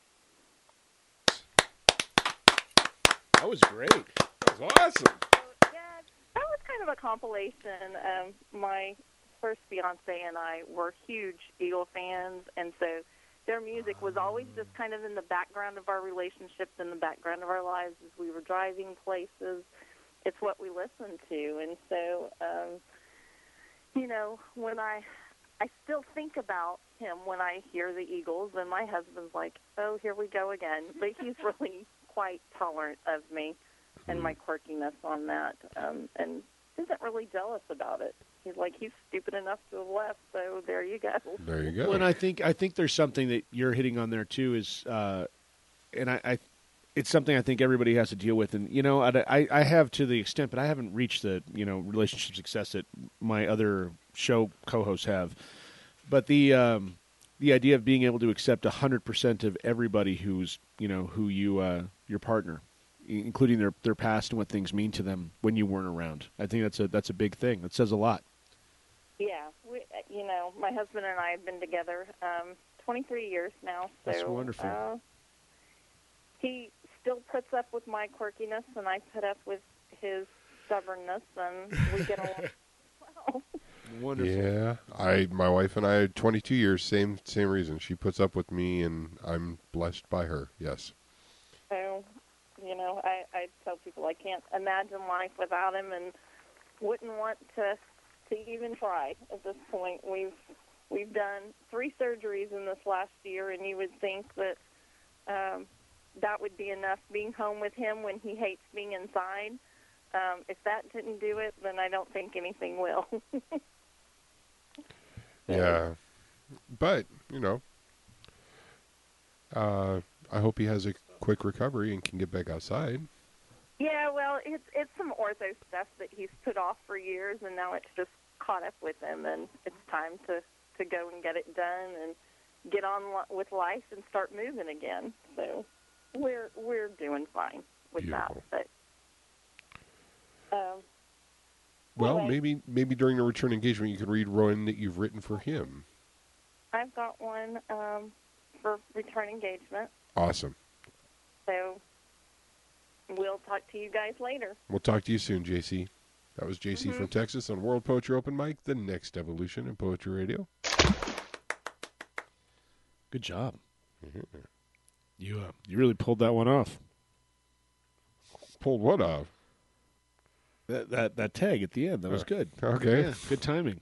That was great. That was awesome. Yeah, that was kind of a compilation. Um, my first fiance and I were huge Eagle fans, and so their music was always just kind of in the background of our relationships, in the background of our lives as we were driving places. It's what we listened to. And so, um, you know, when I I still think about him when I hear the Eagles, and my husband's like, oh, here we go again. But he's really quite tolerant of me and my quirkiness on that, um, and isn't really jealous about it. He's like, he's stupid enough to have left, so there you go. There you go. Well, and I think I think there's something that you're hitting on there too. Is uh, and I, I, it's something I think everybody has to deal with. And you know, I, I, I have to the extent, but I haven't reached the you know relationship success that my other show co-hosts have. But the um, the idea of being able to accept a hundred percent of everybody who's you know who you uh, your partner, including their their past and what things mean to them when you weren't around. I think that's a that's a big thing. That says a lot. Yeah, we, you know, my husband and I have been together um, twenty-three years now. So, That's wonderful. Uh, he still puts up with my quirkiness, and I put up with his stubbornness, and we get along well. Wonderful. Yeah, I my wife and I twenty-two years, same same reason. She puts up with me, and I'm blessed by her. Yes. So, you know, I, I tell people I can't imagine life without him, and wouldn't want to to even try at this point. We've we've done three surgeries in this last year, and you would think that um, that would be enough. Being home with him when he hates being inside. Um, if that didn't do it, then I don't think anything will. Yeah, but you know, uh, I hope he has a quick recovery and can get back outside. Yeah, well, it's it's some ortho stuff that he's put off for years, and now it's just caught up with him, and it's time to, to go and get it done and get on li- with life and start moving again. So we're we're doing fine with Beautiful. that. But um, Well, anyway, maybe maybe during the return engagement you could read one that you've written for him. I've got one um, for return engagement, Awesome. so we'll talk to you guys later. We'll talk to you soon, J C. That was J C Mhm. from Texas on World Poetry Open Mic, the next evolution in poetry radio. Good job. Mm-hmm. You uh, you really pulled that one off. Pulled what off? That that that tag at the end, that was Uh, good. okay. Yeah, good timing.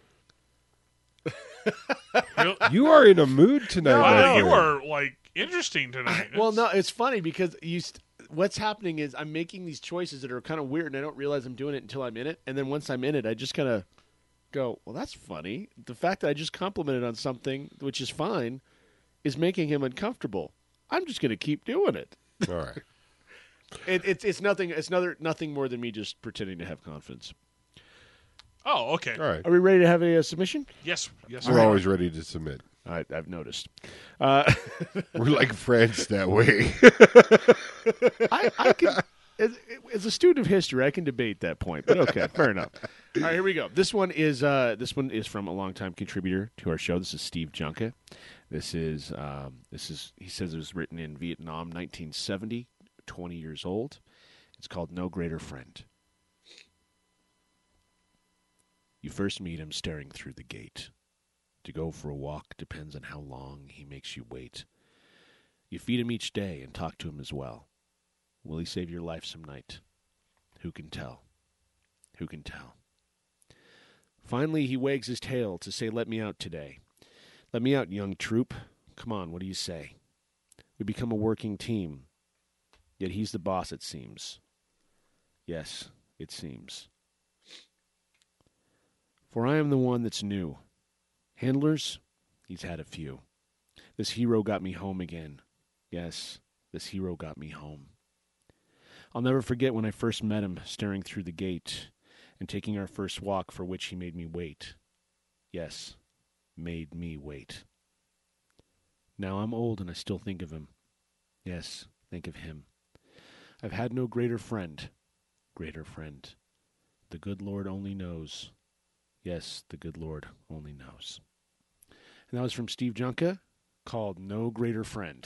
Real- You are in a mood tonight. my Wow, you friend. are like interesting tonight. Well, It's- no, it's funny because you. St- what's happening is I'm making these choices that are kind of weird, and I don't realize I'm doing it until I'm in it. And then once I'm in it, I just kind of go, "Well, that's funny." The fact that I just complimented on something, which is fine, is making him uncomfortable. I'm just going to keep doing it. All right. it. It's it's nothing. It's another nothing more than me just pretending to have confidence. Oh, okay. All right. Are we ready to have a, a submission? Yes, yes. We're we are. always ready to submit. I, I've noticed. Uh, We're like friends that way. I, I can, as, as a student of history, I can debate that point. But okay, fair enough. All right, here we go. This one is uh, this one is from a longtime contributor to our show. This is Steve Junka. This is um, this is he says it was written in Vietnam, nineteen seventy, twenty years old. It's called No Greater Friend. You first meet him staring through the gate. To go for a walk depends on how long he makes you wait. You feed him each day and talk to him as well. Will he save your life some night? Who can tell? Who can tell? Finally, he wags his tail to say, let me out today. Let me out, young troop. Come on, what do you say? We become a working team. Yet he's the boss, it seems. Yes, it seems. For I am the one that's new. Handlers, he's had a few. This hero got me home again. Yes, this hero got me home. I'll never forget when I first met him, staring through the gate and taking our first walk for which he made me wait. Yes, made me wait. Now I'm old and I still think of him. Yes, think of him. I've had no greater friend. Greater friend. The good Lord only knows. Yes, the good Lord only knows. And that was from Steve Junka, called No Greater Friend.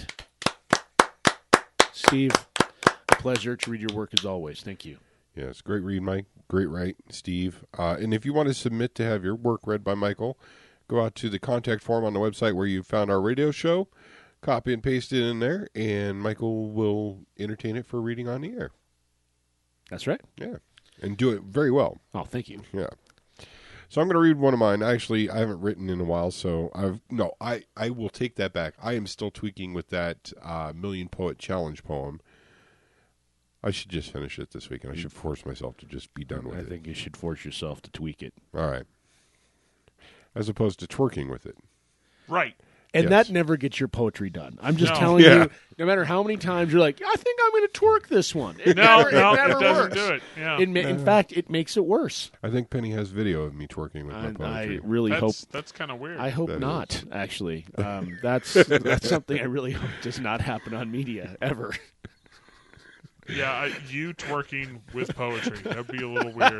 Steve, a pleasure to read your work as always. Thank you. Yes, great read, Mike. Great write, Steve. Uh, and if you want to submit to have your work read by Michael, go out to the contact form on the website where you found our radio show, copy and paste it in there, and Michael will entertain it for reading on the air. That's right. Yeah, and do it very well. Oh, thank you. Yeah. So I'm going to read one of mine. Actually, I haven't written in a while, so I've no. I, I will take that back. I am still tweaking with that uh, Million Poet Challenge poem. I should just finish it this week, and I should force myself to just be done with I it. I think you should force yourself to tweak it. All right. As opposed to twerking with it. Right. And Yes. that never gets your poetry done. I'm just No. telling Yeah. you, no matter how many times you're like, I think I'm going to twerk this one. It No, never, no, it never it doesn't works. do it. Yeah. It ma- in fact, it makes it worse. I think Penny has video of me twerking with my I, poetry. I really that's hope. that's kind of weird. I hope That not. is. Actually, um, that's that's something I really hope does not happen on media ever. Yeah, I, you twerking with poetry. That'd be a little weird.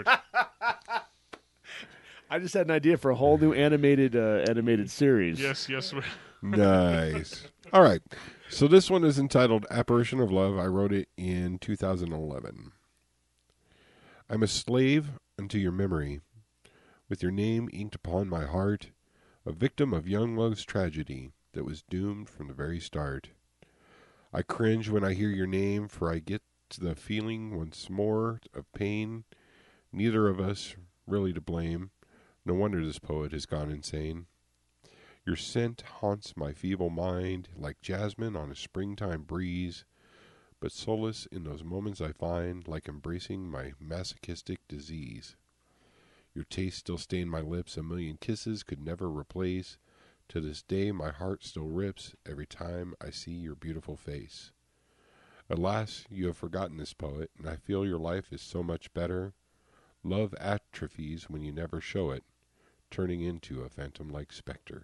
I just had an idea for a whole new animated uh, animated series. Yes, yes. we- Nice. All right. So this one is entitled Apparition of Love. I wrote it in two thousand eleven. I'm a slave unto your memory, with your name inked upon my heart, a victim of young love's tragedy that was doomed from the very start. I cringe when I hear your name, for I get the feeling once more of pain. Neither of us really to blame. No wonder this poet has gone insane. Your scent haunts my feeble mind like jasmine on a springtime breeze, but solace in those moments I find like embracing my masochistic disease. Your taste still stained my lips, a million kisses could never replace. To this day my heart still rips every time I see your beautiful face. Alas, you have forgotten this poet, and I feel your life is so much better. Love atrophies when you never show it, turning into a phantom-like specter.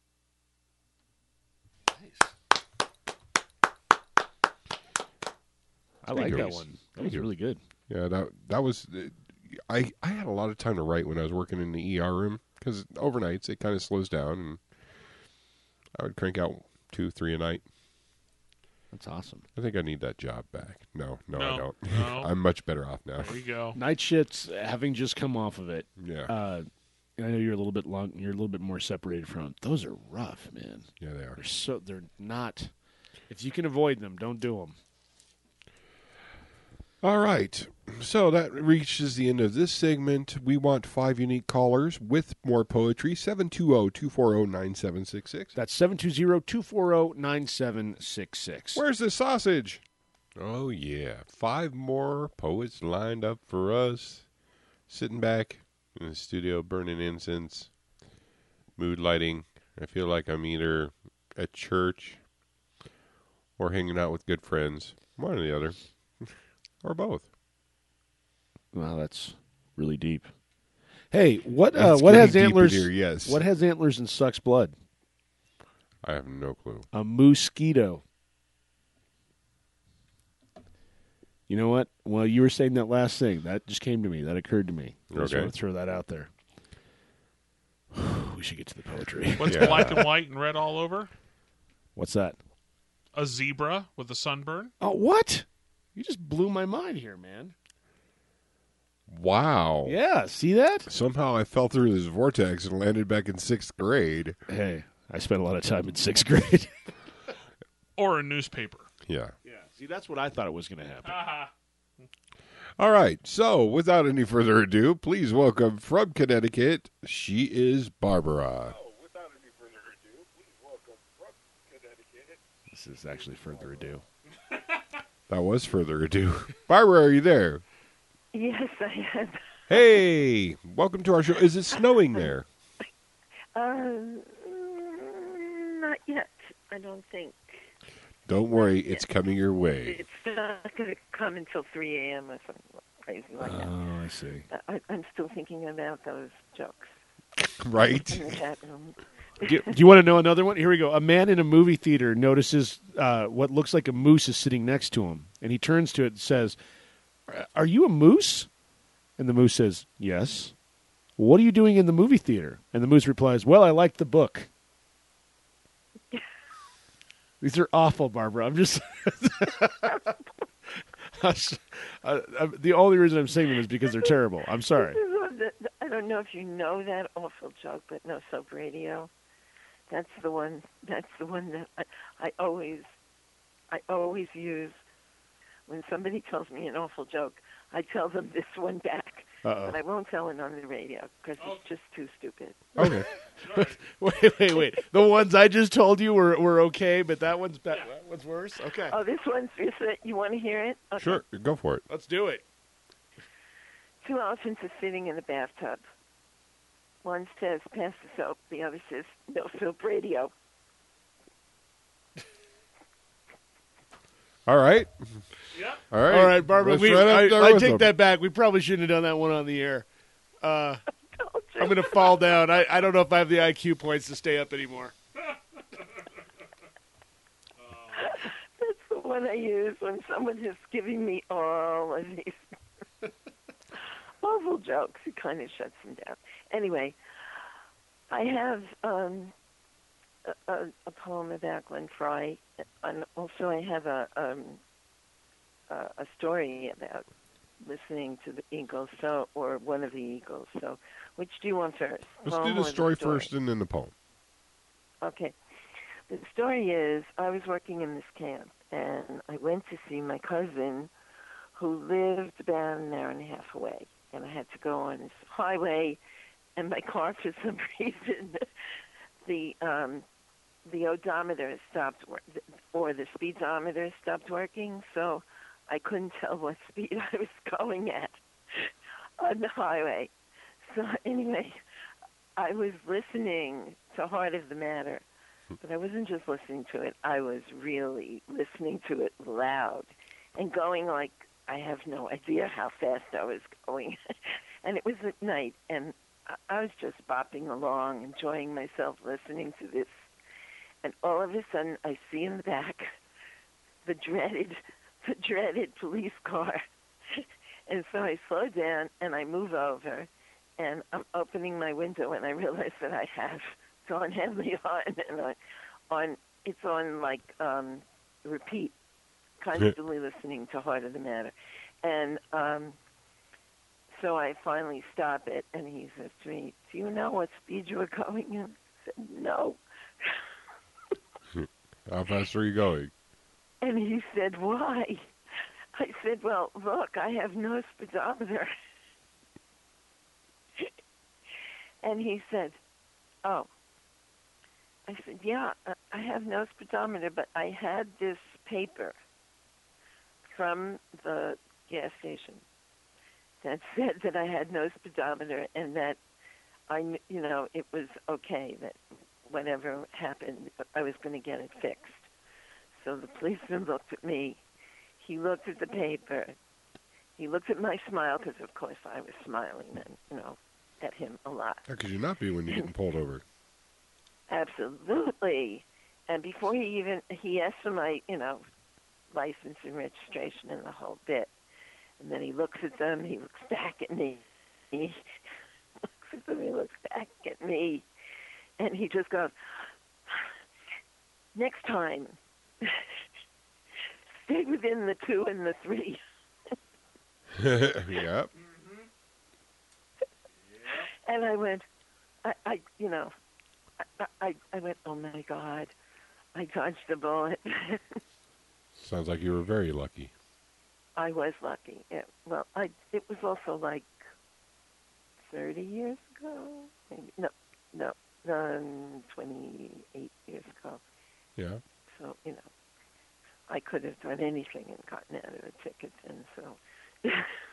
I like you. that one. That Thank was you. really good. Yeah, that that was. I I had a lot of time to write when I was working in the E R room because overnights it kind of slows down, and I would crank out two, three a night. That's awesome. I think I need that job back. No, no, I No, don't. no. I'm much better off now. There you go. Night shifts, having just come off of it. Yeah, Uh, and I know you're a little bit long. You're a little bit more separated from it. Those are rough, man. yeah, they are. They're so. They're not. If you can avoid them, don't do them. All right. So that reaches the end of this segment. We want five unique callers with more poetry. seven two zero, two four zero, nine seven six six. That's seven two zero, two four zero, nine seven six six. Where's the sausage? Oh, yeah. Five more poets lined up for us. Sitting back in the studio, burning incense, mood lighting. I feel like I'm either at church or hanging out with good friends. One or the other. Or both. Well, that's really deep. Hey, what uh, That's what has getting deep in antlers? here, yes. What has antlers and sucks blood? I have no clue. A mosquito. You know what? Well, you were saying that last thing. That just came to me. That occurred to me. I just Okay. want to throw that out there. We should get to the poetry. What's Yeah. black and white and red all over? What's that? A zebra with a sunburn. Oh, what? You just blew my mind here, man. Wow. Yeah, see that? Somehow I fell through this vortex and landed back in sixth grade. Hey, I spent a lot of time in sixth grade. Or a newspaper. Yeah. Yeah, see, that's what I thought it was going to happen. All right. So, without any further ado, please welcome from Connecticut, she is Barbara. This is actually further ado. That was further ado. Barbara, are you there? Yes, I am. Hey, welcome to our show. Is it snowing there? Uh, mm, not yet, I don't think. Don't worry, it's coming your way. It's not going to come until three a.m. or something crazy like that. Oh, I see. I, I'm still thinking about those jokes Right? in the chat room. do, do you want to know another one? Here we go. A man in a movie theater notices uh, what looks like a moose is sitting next to him, and he turns to it and says, "Are you a moose?" And the moose says, "Yes." "What are you doing in the movie theater?" And the moose replies, "Well, I liked the book." These are awful, Barbara. I'm just... I, I, the only reason I'm saying them is because they're terrible. I'm sorry. I don't know if you know that awful joke, but no soap radio. That's the one. That's the one that I, I always, I always use when somebody tells me an awful joke. I tell them this one back, Uh-oh. but I won't tell it on the radio because it's just too stupid. Okay. Wait, wait, wait. The ones I just told you were, were okay, but that one's ba- that one's worse? Okay. Oh, this one's is it? You want to hear it? Okay. Sure, go for it. Let's do it. Two elephants are sitting in a bathtub. One says, "Pass the soap." The other says, "No soap radio." All right. Yep. All right. All right, Barbara, Let's we, right up I, there I with take them. that back. We probably shouldn't have done that one on the air. Uh, I'm going to fall down. I, I don't know if I have the I Q points to stay up anymore. That's the one I use when someone is giving me all of these awful jokes. It kind of shuts them down. Anyway, I have um, a, a, a poem about Glenn Fry, and also I have a um, a, a story about listening to the Eagles, so or one of the Eagles. So, which do you want first? Let's Poem do the or story first and then the poem. Okay. The story is I was working in this camp, and I went to see my cousin who lived about an hour and a half away. And I had to go on this highway, and my car, for some reason, the um, the odometer stopped, wor- or the speedometer stopped working, so I couldn't tell what speed I was going at on the highway. So anyway, I was listening to Heart of the Matter, but I wasn't just listening to it. I was really listening to it loud and going like, I have no idea how fast I was going. And it was at night, and I was just bopping along, enjoying myself listening to this. And all of a sudden, I see in the back the dreaded, the dreaded police car. And so I slow down, and I move over, and I'm opening my window, and I realize that I have Dawn Henley on, and I, on it's on like um, repeat, constantly listening to Heart of the Matter. And um, so I finally stop it, and he says to me, "Do you know what speed you were going in?" I said, "No." How fast are you going? And he said, "Why?" I said, "Well, look, I have no speedometer." And he said, "Oh." I said, "Yeah, I have no speedometer, but I had this paper from the gas station that said that I had no speedometer and that I, kn- you know, it was okay, that whatever happened, I was going to get it fixed." So the policeman looked at me. He looked at the paper. He looked at my smile because, of course, I was smiling and, you know, at him a lot. How could you not be when you're getting pulled over? Absolutely. And before he even, he asked for my, you know, license and registration and the whole bit. And then he looks at them, he looks back at me. He looks at them, he looks back at me. And he just goes, next time, stay within the two and the three. Yep. And I went, I, I you know, I, I, I went, oh my God, I dodged a bullet. Sounds like you were very lucky. I was lucky. It, well, I it was also like thirty years ago. Maybe no, no, um, twenty-eight years ago. Yeah. So you know, I could have done anything and gotten out of a ticket, and so.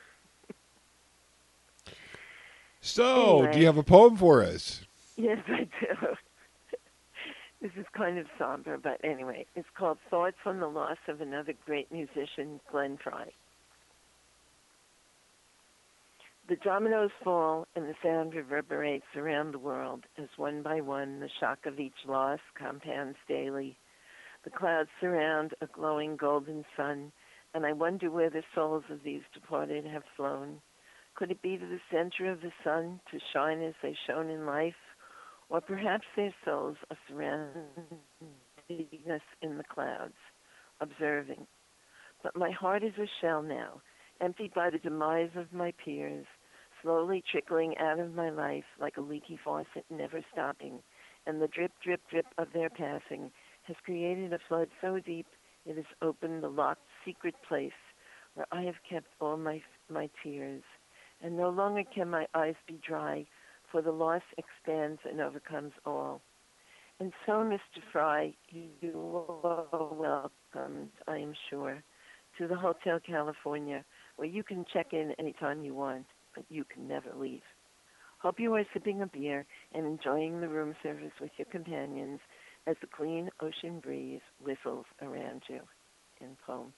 So, Anyway. do you have a poem for us? Yes, I do. This is kind of somber, but anyway, it's called Thoughts on the Loss of Another Great Musician, Glenn Frey. The dominoes fall and the sound reverberates around the world as one by one the shock of each loss compounds daily. The clouds surround a glowing golden sun, and I wonder where the souls of these departed have flown. Could it be to the center of the sun to shine as they shone in life? Or perhaps their souls are surrounding us in the clouds, observing. But my heart is a shell now, emptied by the demise of my peers, slowly trickling out of my life like a leaky faucet, never stopping, and the drip, drip, drip of their passing has created a flood so deep it has opened the locked secret place where I have kept all my my tears. And no longer can my eyes be dry, for the loss expands and overcomes all. And so, Mister Frey, you are welcomed, I am sure, to the Hotel California, where you can check in anytime you want, but you can never leave. Hope you are sipping a beer and enjoying the room service with your companions as the clean ocean breeze whistles around you. In poem.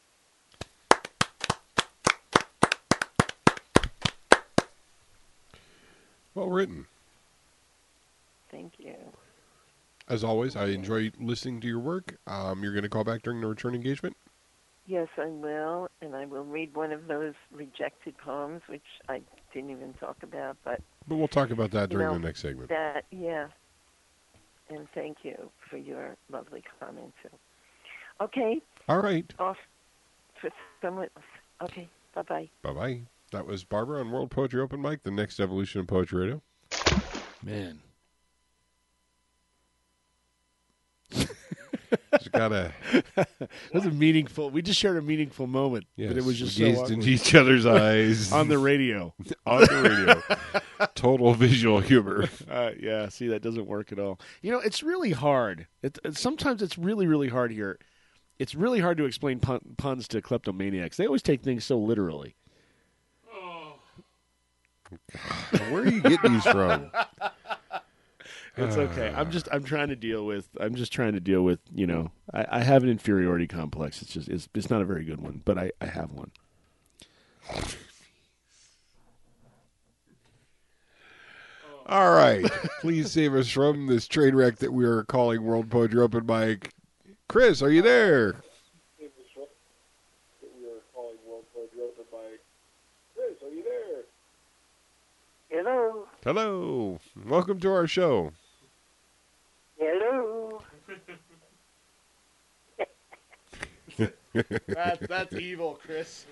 Well written. Thank you. As always, I enjoy listening to your work. Um, you're going to call back during the return engagement? Yes, I will, and I will read one of those rejected poems, which I didn't even talk about, but... But we'll talk about that you during know, the next segment. That, yeah. And thank you for your lovely comment, too. Okay. All right. Off for someone else. Okay, bye-bye. Bye-bye. That was Barbara on World Poetry Open Mic, the next evolution of Poetry Radio. Man. Just gotta... That was a meaningful... We just shared a meaningful moment. Yes, but it was just we so gazed awkward. into each other's eyes. On the radio. On the radio. Total visual humor. Uh, yeah, see, that doesn't work at all. You know, it's really hard. It, it, sometimes it's really, really hard here. It's really hard to explain pun, puns to kleptomaniacs. They always take things so literally. Where are you getting these from? It's okay. I'm just I'm trying to deal with I'm just trying to deal with, you know, I, I have an inferiority complex. It's just it's it's not a very good one, but I, I have one. All right. Please save us from this train wreck that we are calling World Poetry Open Mic. Chris, are you there? Hello. Hello. Welcome to our show. Hello. That, that's evil, Chris.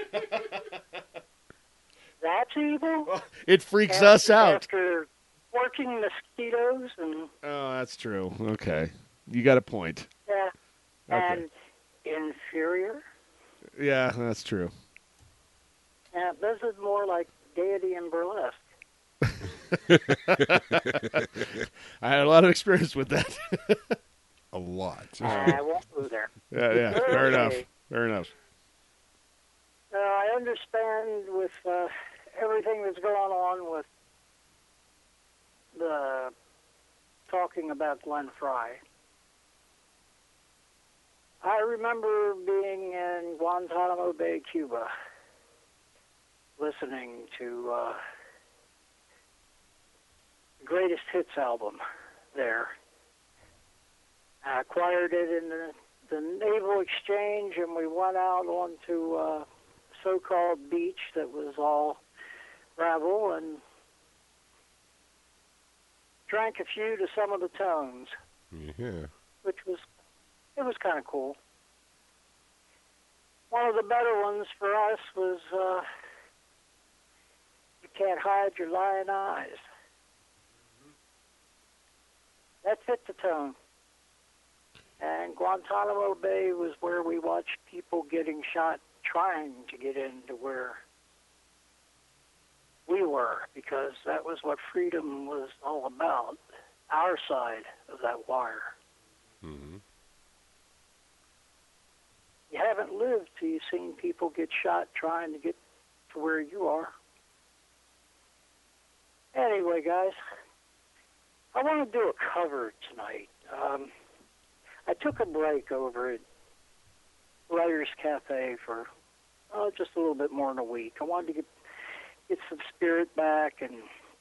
That's evil? It freaks after, us out. After working mosquitoes and... Oh, that's true. Okay. You got a point. Yeah. Okay. And inferior. Yeah, that's true. Now, this is more like deity and burlesque. I had a lot of experience with that. A lot. I won't go there. Yeah, yeah. Fair Okay. enough. Fair enough. Uh, I understand with uh, everything that's going on with the talking about Glenn Frey. I remember being in Guantanamo Bay, Cuba, listening to uh, the Greatest Hits album there. I acquired it in the, the Naval Exchange, and we went out onto uh, a so-called beach that was all gravel and drank a few to some of the tones, Yeah. which was, it was kind of cool. One of the better ones for us was uh, You Can't Hide Your Lying Eyes. That fit the tone. And Guantanamo Bay was where we watched people getting shot trying to get into where we were, because that was what freedom was all about, our side of that wire. Mm-hmm. You haven't lived till you've seen people get shot trying to get to where you are. Anyway, guys, I want to do a cover tonight. Um, I took a break over at Writers Cafe for oh, just a little bit more than a week. I wanted to get get some spirit back and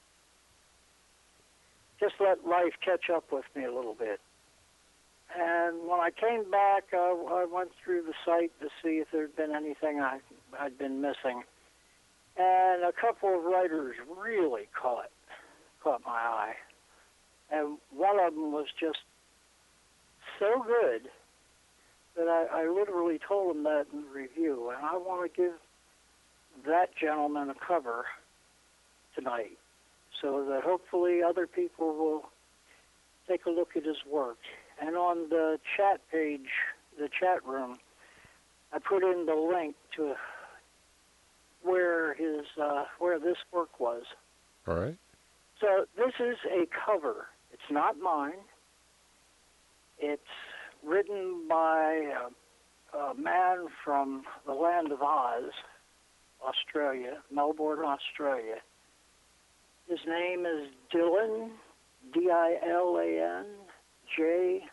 just let life catch up with me a little bit. And when I came back, uh, I went through the site to see if there had been anything I, I'd been missing. And a couple of writers really caught caught my eye. And one of them was just so good that I, I literally told him that in the review. And I want to give that gentleman a cover tonight so that hopefully other people will take a look at his work. And on the chat page, the chat room, I put in the link to where his uh, where this work was. All right. So this is a cover. It's not mine. It's written by a, a man from the land of Oz, Australia, Melbourne, Australia. His name is Dylan, D I L A N, J.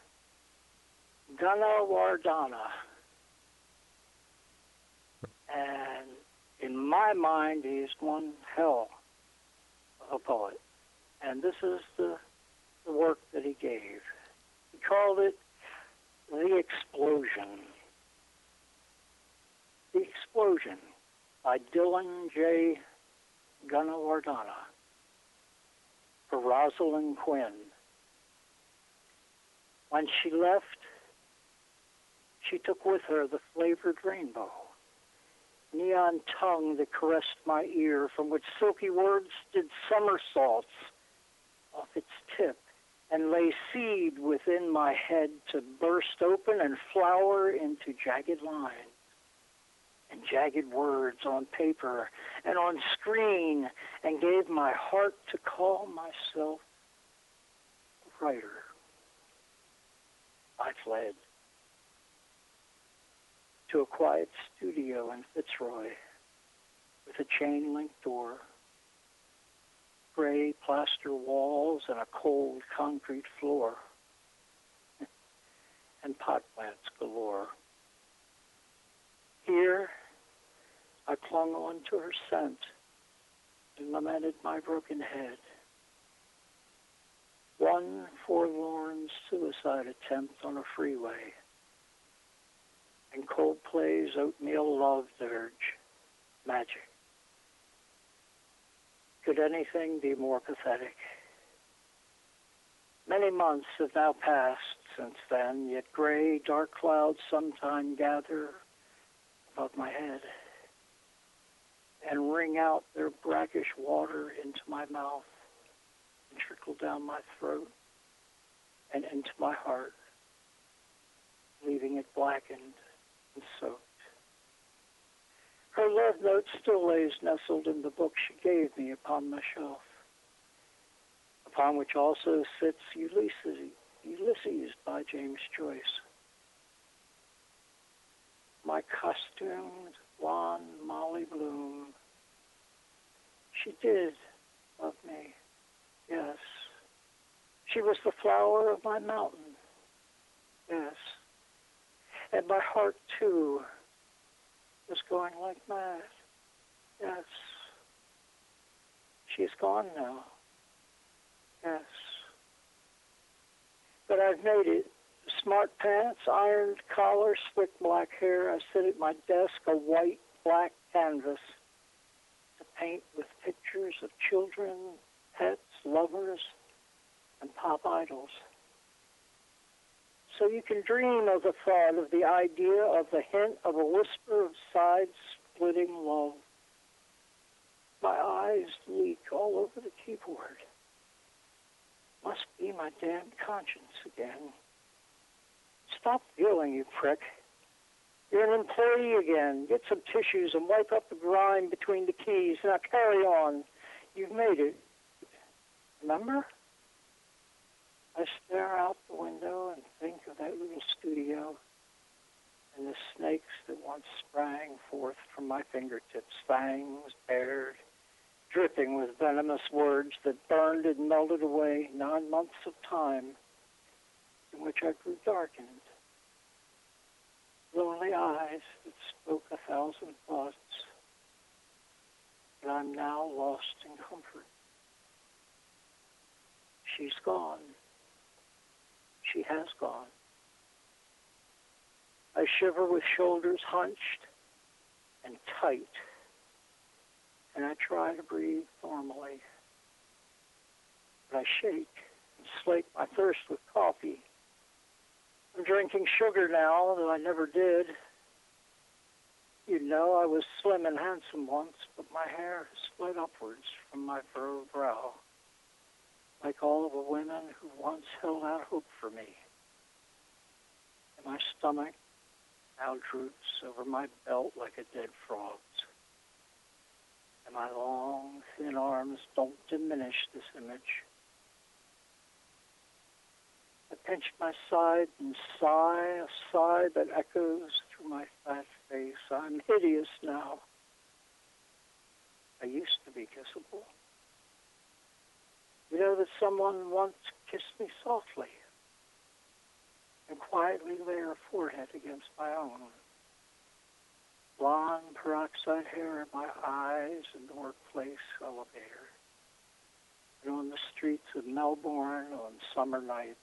Gunawardana. And in my mind, he's one hell of a poet. And this is the, the work that he gave. He called it The Explosion. The Explosion by Dylan J. Gunawardana for Rosalind Quinn. When she left, she took with her the flavored rainbow, neon tongue that caressed my ear, from which silky words did somersaults off its tip, and lay seed within my head to burst open and flower into jagged lines and jagged words on paper and on screen, and gave my heart to call myself a writer. I fled to a quiet studio in Fitzroy with a chain-link door, gray plaster walls, and a cold concrete floor, and pot plants galore. Here, I clung on to her scent and lamented my broken head. One forlorn suicide attempt on a freeway, and Coldplay's Oatmeal Love Dirge, Magic. Could anything be more pathetic? Many months have now passed since then, yet gray, dark clouds sometime gather above my head and wring out their brackish water into my mouth and trickle down my throat and into my heart, leaving it blackened and soaked. Her love note still lays nestled in the book she gave me upon my shelf, upon which also sits Ulysses, Ulysses by James Joyce. My costumed blonde Molly Bloom. She did love me, yes. She was the flower of my mountain, yes. And my heart, too, was going like mad. Yes. She's gone now. Yes. But I've made it. Smart pants, ironed collar, slick black hair. I sit at my desk, a white, black canvas to paint with pictures of children, pets, lovers, and pop idols. So you can dream of the thought, of the idea, of the hint, of a whisper of side-splitting love. My eyes leak all over the keyboard. Must be my damned conscience again. Stop feeling, you prick. You're an employee again. Get some tissues and wipe up the grime between the keys. Now carry on. You've made it. Remember? I stare out the window and think of that little studio and the snakes that once sprang forth from my fingertips, fangs bared, dripping with venomous words that burned and melted away nine months of time in which I grew darkened. Lonely eyes that spoke a thousand thoughts, but I'm now lost in comfort. She's gone. She has gone. I shiver with shoulders hunched and tight, and I try to breathe normally. But I shake and slake my thirst with coffee. I'm drinking sugar now, though I never did. You know, I was slim and handsome once, but my hair has split upwards from my furrowed brow, like all of the women who once held out hope for me. And my stomach now droops over my belt like a dead frog's. And my long, thin arms don't diminish this image. I pinch my side and sigh, a sigh that echoes through my fat face. I'm hideous now. I used to be kissable. You know that someone once kissed me softly and quietly lay her forehead against my own. Blonde peroxide hair in my eyes in the workplace elevator, and on the streets of Melbourne on summer nights,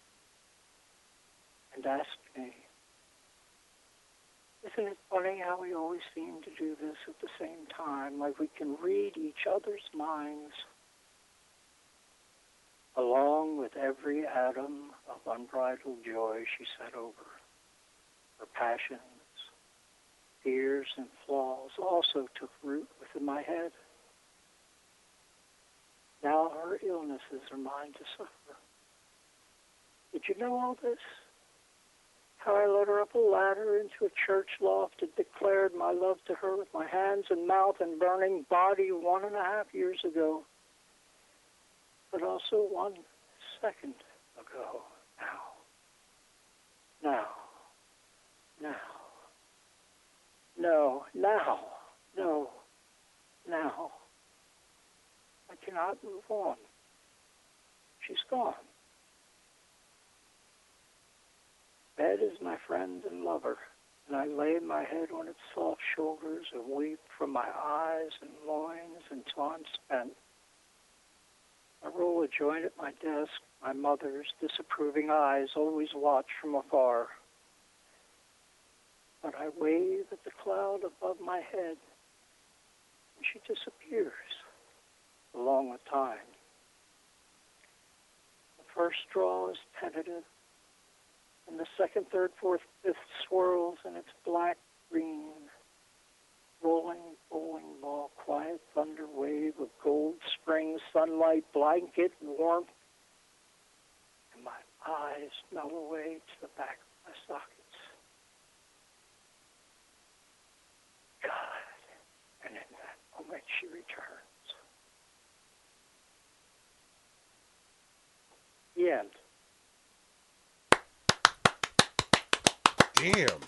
and asked me, isn't it funny how we always seem to do this at the same time, like we can read each other's minds? Along with every atom of unbridled joy she sat over, her passions, fears, and flaws also took root within my head. Now her illnesses are mine to suffer. Did you know all this? How I led her up a ladder into a church loft and declared my love to her with my hands and mouth and burning body one and a half years ago. But also one second ago. Now. Now. Now. No. Now. No. Now. I cannot move on. She's gone. Bed is my friend and lover, and I lay my head on its soft shoulders and weep from my eyes and loins until I'm spent. I roll a joint at my desk. My mother's disapproving eyes always watch from afar. But I wave at the cloud above my head, and she disappears, along with time. The first draw is tentative, and the second, third, fourth, fifth swirls in its black green, rolling bowling ball, quiet thunder wave of gold spring sunlight, blanket warmth, and my eyes melt away to the back of my sockets. God, and in that moment she returns. The end. Damn.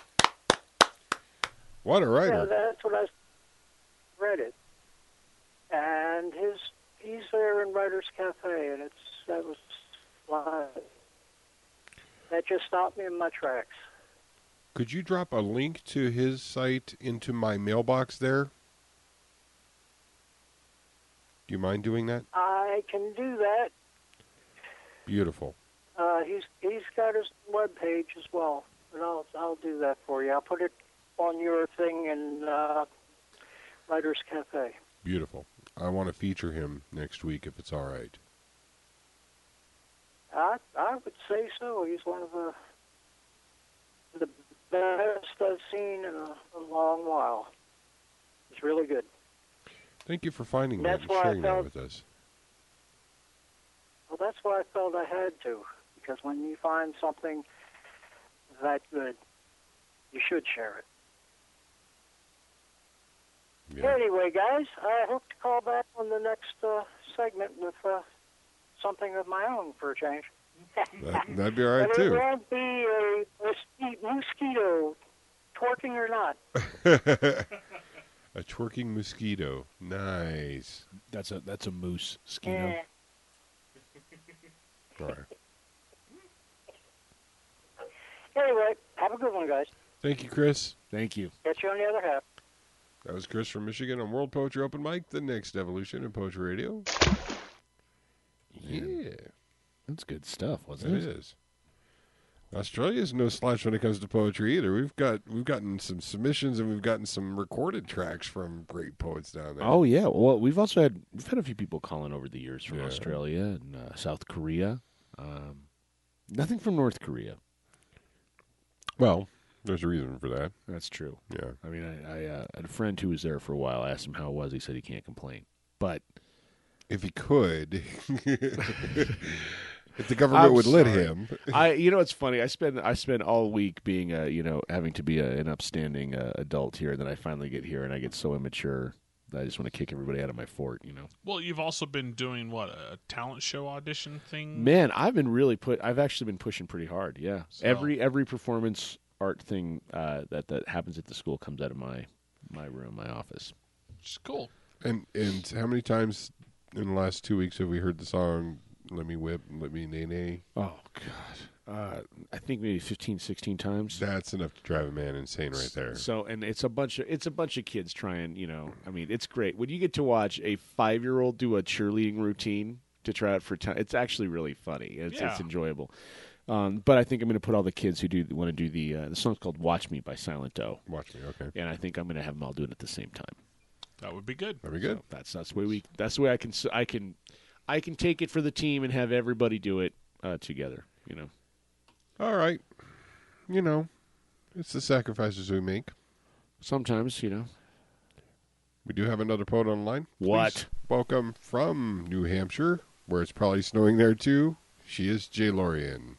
What a writer. Yeah, that's what I read it. And his he's there in Writers Cafe, and it's that was live. That just stopped me in my tracks. Could you drop a link to his site into my mailbox there? Do you mind doing that? I can do that. Beautiful. Uh, he's he's got his web page as well, and I'll I'll do that for you. I'll put it on your thing in uh, Writers Cafe. Beautiful. I want to feature him next week if it's all right. I I would say so. He's one of the the best I've seen in a, a long while. It's really good. Thank you for finding That's that and why I sharing that felt- with us. Well, that's why I felt I had to, because when you find something that good, you should share it. Yeah. Anyway, guys, I hope to call back on the next uh, segment with uh, something of my own for a change. That, that'd be all right, But it too. won't be a mosqui- mosquito, twerking or not. A twerking mosquito. Nice. That's a that's a moose mosquito. Eh. All right. Anyway, have a good one, guys. Thank you, Chris. Thank you. Catch you on the other half. That was Chris from Michigan on World Poetry Open Mic, the next evolution in Poetry Radio. Yeah. That's good stuff, wasn't It it? is. Australia is no slouch when it comes to poetry either. We've got we've gotten some submissions and we've gotten some recorded tracks from great poets down there. Oh yeah. Well, we've also had we've had a few people calling over the years from Yeah. Australia and uh, South Korea. Um, nothing from North Korea. Well, there's a reason for that. That's true. Yeah. I mean, I, I uh, had a friend who was there for a while. I asked him how it was. He said he can't complain. But if he could, if the government I'm would let sorry. him. I, you know, it's funny. I spend I spend all week being a, you know, having to be a, an upstanding uh, adult here. And then I finally get here and I get so immature that I just want to kick everybody out of my fort. You know. Well, you've also been doing what, a talent show audition thing? Man, I've been really put. I've actually been pushing pretty hard. Yeah, So- every every performance art thing uh, that that happens at the school comes out of my my room, my office. Which is cool. And and how many times in the last two weeks have we heard the song "Let Me Whip, Let Me Nay Nay"? Oh God, uh, I think maybe fifteen, sixteen times. That's enough to drive a man insane right there. So, and it's a bunch of it's a bunch of kids trying. You know, I mean, it's great when you get to watch a five year old do a cheerleading routine to try out for time. It's actually really funny. It's, Yeah. it's enjoyable. Um, but I think I'm going to put all the kids who do want to do the uh, the song's called "Watch Me" by Silent Doe. Watch Me, okay. And I think I'm going to have them all do it at the same time. That would be good. That'd be good. So that's that's the way we. That's the way I can s- I can I can take it for the team and have everybody do it uh, together. You know. All right. You know, it's the sacrifices we make. Sometimes, you know. We do have another poet online. What? Please welcome from New Hampshire, where it's probably snowing there too. She is Jay Lorian.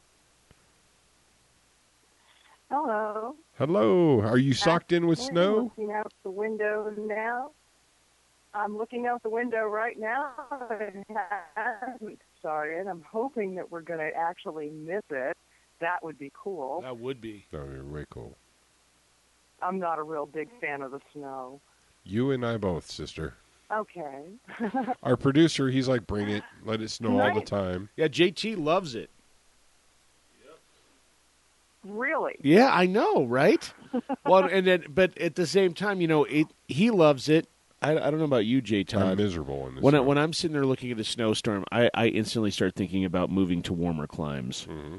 Hello. Hello. Are you socked in with I'm snow? looking out the window now. I'm looking out the window right now. I haven't started. I'm hoping that we're going to actually miss it. That would be cool. That would be. That would be way cool. I'm not a real big fan of the snow. You and I both, sister. Okay. Our producer, he's like, bring it, let it snow all the Nice. time. Yeah, J T loves it. Really? Yeah, I know, right? Well, and then, but at the same time, you know, it, he loves it. I, I don't know about you, J. Todd. I'm miserable in this. When I, snow. when I'm sitting there looking at a snowstorm, I, I instantly start thinking about moving to warmer climes. Mm-hmm.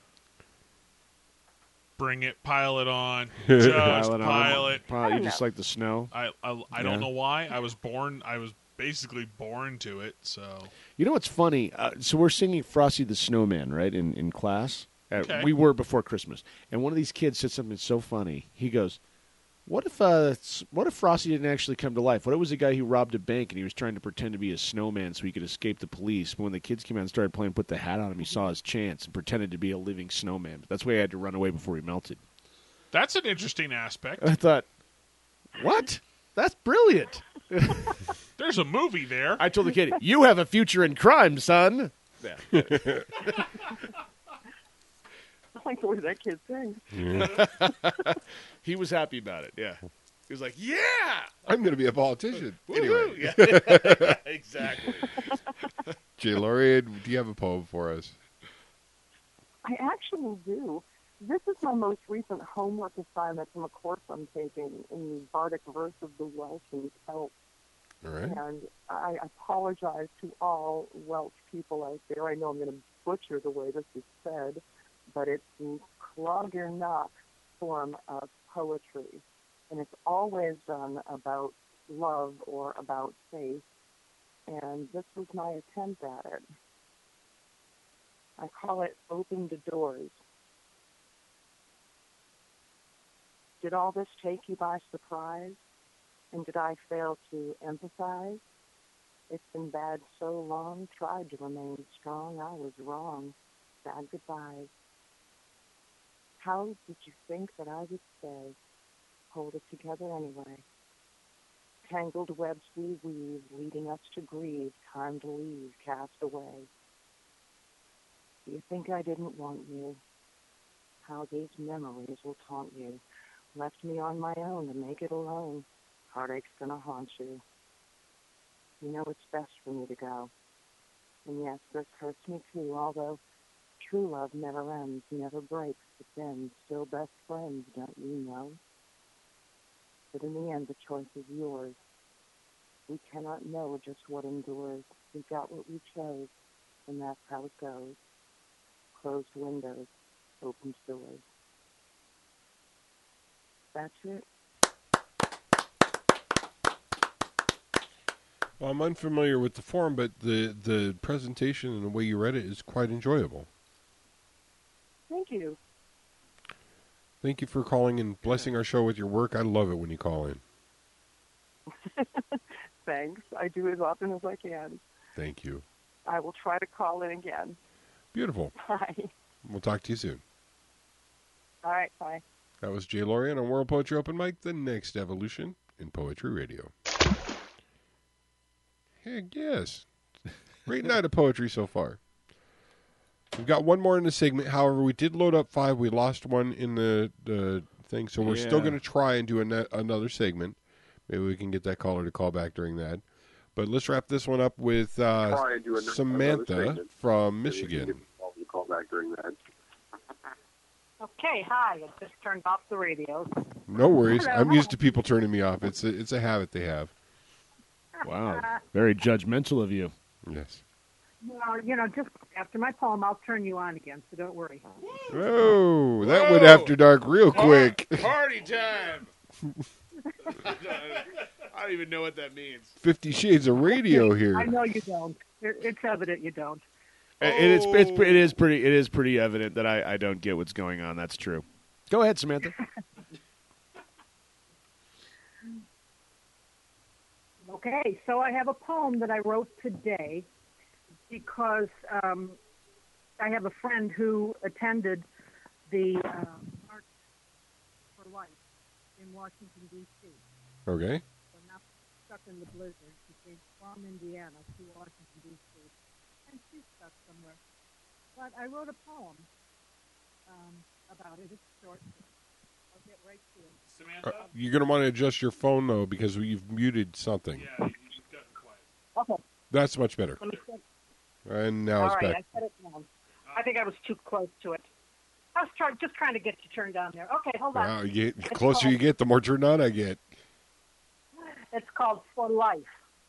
Bring it, pile it on, just Pile it on. pile it. Pile- you just like the snow. I I, I Yeah. don't know why. I was born. I was basically born to it. So You know what's funny? Uh, so we're singing Frosty the Snowman, right, in, in class? Uh, Okay. We were before Christmas. And one of these kids said something so funny. He goes, what if uh, s- what if Frosty didn't actually come to life? What if it was a guy who robbed a bank and he was trying to pretend to be a snowman so he could escape the police? But when the kids came out and started playing Put the Hat on him, he saw his chance and pretended to be a living snowman. But that's why he had to run away before he melted. that's an interesting aspect. I thought, what? That's brilliant. There's a movie there. I told the kid, you have a future in crime, son. Yeah. I like the way that kid sings. He was happy about it, yeah. He was like, yeah! I'm going to be a politician. Woo-hoo! Anyway. Yeah. Exactly. Jay Lorian, do you have a poem for us? I actually do. This is my most recent homework assignment from a course I'm taking in the Bardic verse of the Welsh and Celts. All right. And I apologize to all Welsh people out there. I know I'm going to butcher the way this is said, but it's the Cloggernock form of poetry. And it's always done about love or about faith. And this was my attempt at it. I call it Open the Doors. Did all this take you by surprise? And did I fail to empathize? It's been bad so long, tried to remain strong. I was wrong. Sad goodbyes. How did you think that I would stay? Hold it together anyway. Tangled webs we weave, leading us to grieve. Time to leave, cast away. Do you think I didn't want you? How these memories will taunt you. Left me on my own to make it alone. Heartache's gonna haunt you. You know it's best for me to go. And yes, this hurts me too, although true love never ends, never breaks, but then still best friends, don't you know? But in the end, the choice is yours. We cannot know just what endures. We got what we chose, and that's how it goes. Closed windows, opened doors. That's it. Well, I'm unfamiliar with the form, but the, the presentation and the way you read it is quite enjoyable. Thank you. Thank you for calling and blessing our show with your work. I love it when you call in. Thanks. I do as often as I can. Thank you. I will try to call in again. Beautiful. Bye. We'll talk to you soon. All right, bye. That was Jay Lorian on World Poetry Open Mic, the next evolution in poetry radio. Heck yes. Great night of poetry so far. We've got one more in the segment. However, we did load up five. We lost one in the, the thing, so we're Yeah. still going to try and do an- another segment. Maybe we can get that caller to call back during that. But let's wrap this one up with uh, Try and do an- another Samantha segment. from Maybe we can Michigan. get the call back during that. Okay, hi. I just turned off the radio. No worries. Hello. I'm used to people turning me off. It's a, it's a habit they have. Wow. Very judgmental of you. Yes. Well, you know, just after my poem, I'll turn you on again, so don't worry. Oh, that went after dark real quick. Party time! I don't even know what that means. Fifty Shades of Radio here. I know you don't. It, it's evident you don't. It, it's, it's, it is pretty it is pretty evident that I, I don't get what's going on. That's true. Go ahead, Samantha. Okay, so I have a poem that I wrote today because um, I have a friend who attended the uh, March for Life in Washington, D C Okay. So now stuck in the blizzard. She came from Indiana to Washington, D C and she's stuck somewhere. But I wrote a poem um, about it. It's short. I'll get right to it. Samantha? Uh, you're going to want to adjust your phone, though, because you've muted something. Yeah, you've gotten quiet. Okay. That's much better. Let me set, And now all it's right, back. I set it down. I think I was too close to it. I was try, just trying to get you turned on there. Okay, hold on. Wow, you get, the It's closer called- you get, the more turned on I get. It's called For Life.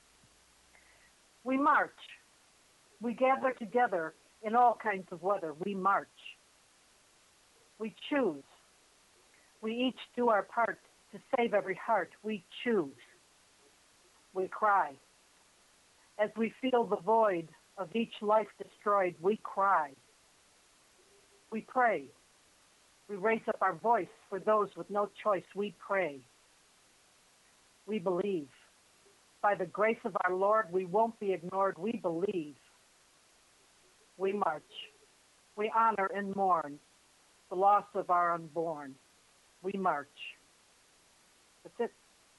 We march. We gather together in all kinds of weather. We march. We choose. We each do our part to save every heart. We choose. We cry. As we feel the void of each life destroyed, we cry. We pray. We raise up our voice for those with no choice. We pray. We believe. By the grace of our Lord, we won't be ignored. We believe. We march. We honor and mourn the loss of our unborn. We march. That's it.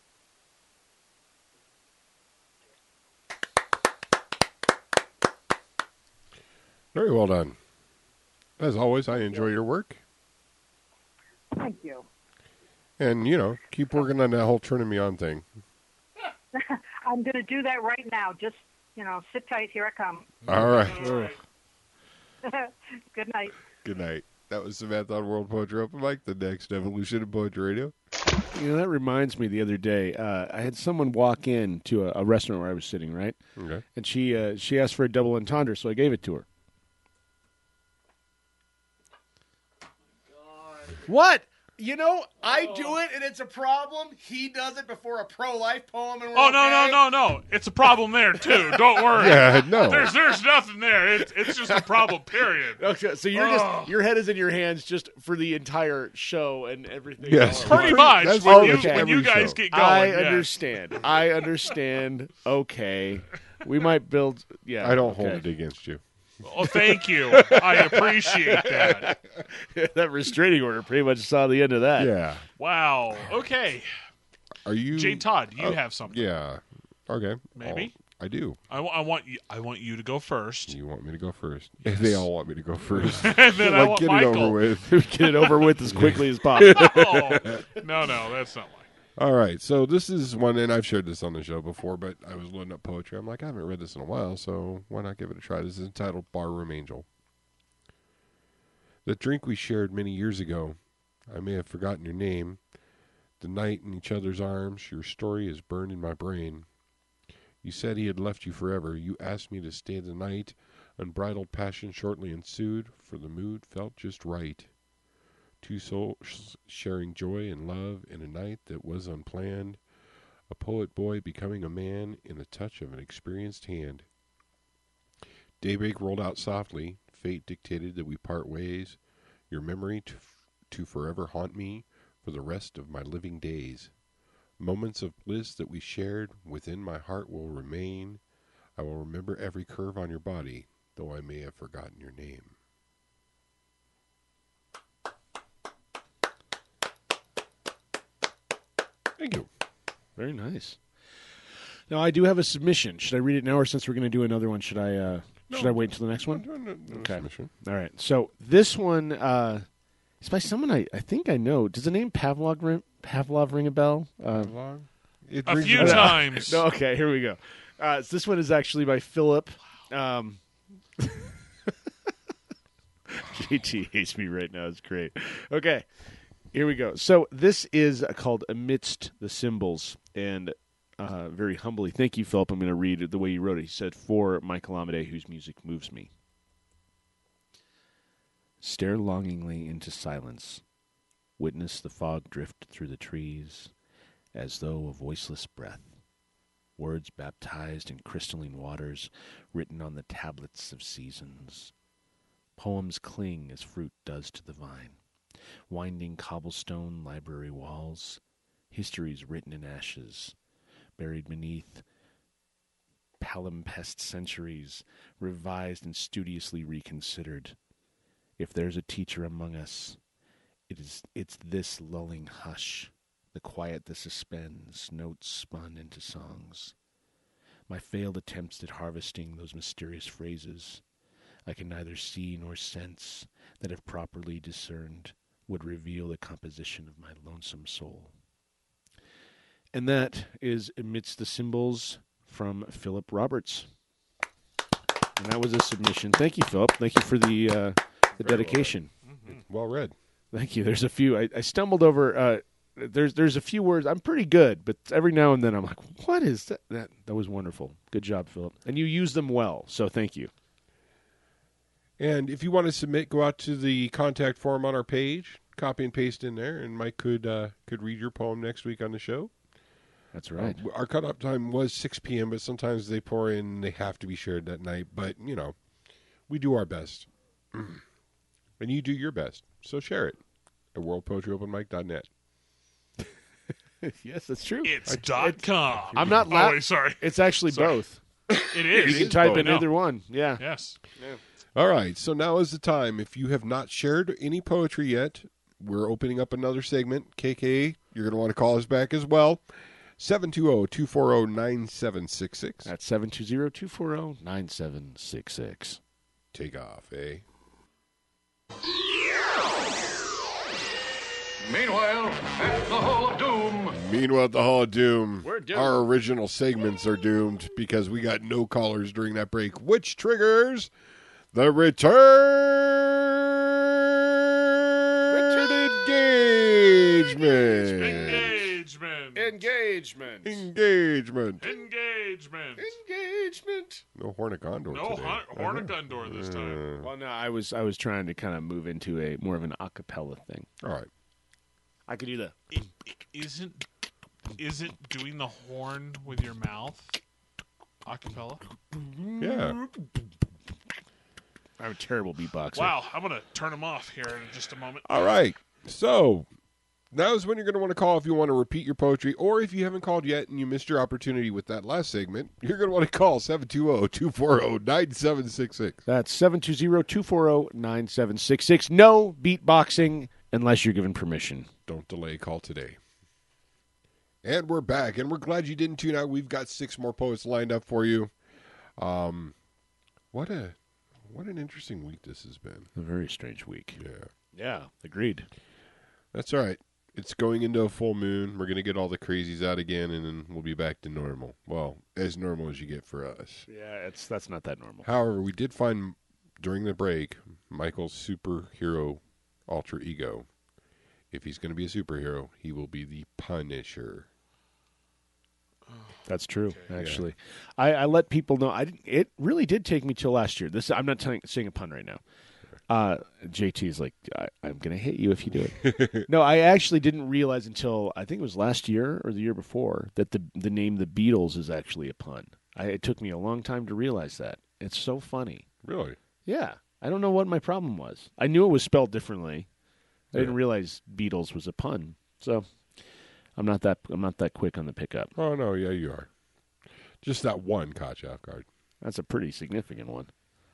Very well done. As always, I enjoy your work. Thank you. And, you know, keep working on that whole turning me on thing. I'm going to do that right now. Just, you know, sit tight. Here I come. All right. Good night. Good night. That was Samantha on World Poetry Open Mic, the next evolution of Poetry Radio. You know, that reminds me. The other day, uh, I had someone walk in to a, a restaurant where I was sitting, right? Okay. And she uh, she asked for a double entendre, so I gave it to her. What? You know, I do it, and it's a problem. He does it before a pro-life poem, and we're Oh no okay. no no no! It's a problem there too. Don't worry. Yeah, no. There's there's nothing there. It's it's just a problem. Period. Okay, so you're Oh. just your head is in your hands just for the entire show and everything. Yes. else. Pretty much. That's When all you, it's when you every guys show. get going, I yes. understand. I understand. Okay, we might build. Yeah, I don't okay. hold it against you. Oh, thank you. I appreciate that. That restraining order pretty much saw the end of that. Yeah. Wow. Okay. Are you... Jay Todd, you Oh, have something. Yeah. Okay. Maybe? I'll- I do. I, w- I want you. I want you to go first. You want me to go first? Yes. They all want me to go first. And then I Like, want get Michael. it over with. Get it over with as quickly as possible. Oh, no, no, that's not like. All right, so this is one, and I've shared this on the show before, but I was loading up poetry. I'm like, I haven't read this in a while, so why not give it a try? This is entitled Barroom Angel. The drink we shared many years ago, I may have forgotten your name. The night in each other's arms, your story is burned in my brain. You said he had left you forever. You asked me to stay the night. Unbridled passion shortly ensued, for the mood felt just right. Two souls sharing joy and love in a night that was unplanned. A poet boy becoming a man in the touch of an experienced hand. Daybreak rolled out softly. Fate dictated that we part ways. Your memory to, to forever haunt me for the rest of my living days. Moments of bliss that we shared within my heart will remain. I will remember every curve on your body, though I may have forgotten your name. Thank you. Very nice. Now I do have a submission. Should I read it now, or since we're going to do another one, should I? Uh, No. should I wait until the next one? No, no, no Okay. submission. All right. So this one uh, is by someone I, I think I know. Does the name Pavlov ring, Pavlov ring a bell? Uh, It A rings few bell. times. No, okay, here we go. Uh, so this one is actually by Philip. Um, J T hates me right now. It's great. Okay, here we go. So this is called Amidst the Symbols, and uh, very humbly, thank you, Philip. I'm going to read it the way you wrote it. He said, "For Michael Amade, whose music moves me. Stare longingly into silence. Witness the fog drift through the trees, as though a voiceless breath. Words baptized in crystalline waters, written on the tablets of seasons. Poems cling as fruit does to the vine. Winding cobblestone library walls, histories written in ashes, buried beneath palimpsest centuries, revised and studiously reconsidered. If there's a teacher among us, it is it's this lulling hush, the quiet that suspends, notes spun into songs. My failed attempts at harvesting those mysterious phrases, I can neither see nor sense, that if properly discerned, would reveal the composition of my lonesome soul. And that is Amidst the Symbols from Philip Roberts. And that was a submission. Thank you, Philip. Thank you for the uh, the Very dedication. Well read. Well read. Thank you. There's a few. I, I stumbled over. Uh, there's there's a few words. I'm pretty good, but every now and then I'm like, what is that? That that was wonderful. Good job, Philip. And you use them well, so thank you. And if you want to submit, go out to the contact form on our page, copy and paste in there, and Mike could uh, could read your poem next week on the show. That's right. Uh, our cutoff time was six p.m., but sometimes they pour in, they have to be shared that night. But, you know, we do our best. And you do your best. So share it at world poetry open mic dot net. Yes, that's true. It's I- dot com. I'm not Oh, la- wait, sorry. It's actually Sorry. both. It is. You can is type both. in No. either one. Yeah. Yes. All right, so now is the time. If you have not shared any poetry yet, we're opening up another segment. K K, you're going to want to call us back as well. seven two zero, two four zero, nine seven six six. That's seven two zero, two four zero, nine seven six six. Take off, eh? Meanwhile, at the Hall of Doom. Meanwhile, at the Hall of Doom, We're doomed. our original segments are doomed because we got no callers during that break, which triggers the return Engagement. Engagement. Engagement. Engagement. No Hornagondor No today. Hor- Hornagondor this time. Uh, Well, no, I was I was trying to kind of move into a more of an a cappella thing. all right. I could do the. It, it isn't isn't doing the horn with your mouth acapella? Yeah. I'm a terrible beatboxer. Wow, I'm gonna turn them off here in just a moment. All right. So now's when you're going to want to call if you want to repeat your poetry, or if you haven't called yet and you missed your opportunity with that last segment, you're going to want to call seven two zero, two four zero, nine seven six six. That's seven two zero, two four zero, nine seven six six. No beatboxing unless you're given permission. Don't delay, call today. And we're back, and we're glad you didn't tune out. We've got six more poets lined up for you. Um, what a what an interesting week this has been. A very strange week. Yeah. Yeah, agreed. That's all right. It's going into a full moon. We're going to get all the crazies out again, and then we'll be back to normal. Well, as normal as you get for us. Yeah, it's that's not that normal. However, we did find during the break Michael's superhero alter ego. If he's going to be a superhero, he will be the Punisher. That's true. Actually, I, I let people know. I didn't, it really did take me till last year. This I'm not telling, saying a pun right now. Uh, J T is like, I, I'm going to hit you if you do it. No, I actually didn't realize until I think it was last year or the year before that the the name the Beatles is actually a pun. I, it took me a long time to realize that. It's so funny. Really? Yeah. I don't know what my problem was. I knew it was spelled differently. I didn't Yeah. realize Beatles was a pun. So I'm not that I'm not that quick on the pickup. Oh, no, yeah, you are. Just that one caught you off guard. That's a pretty significant one.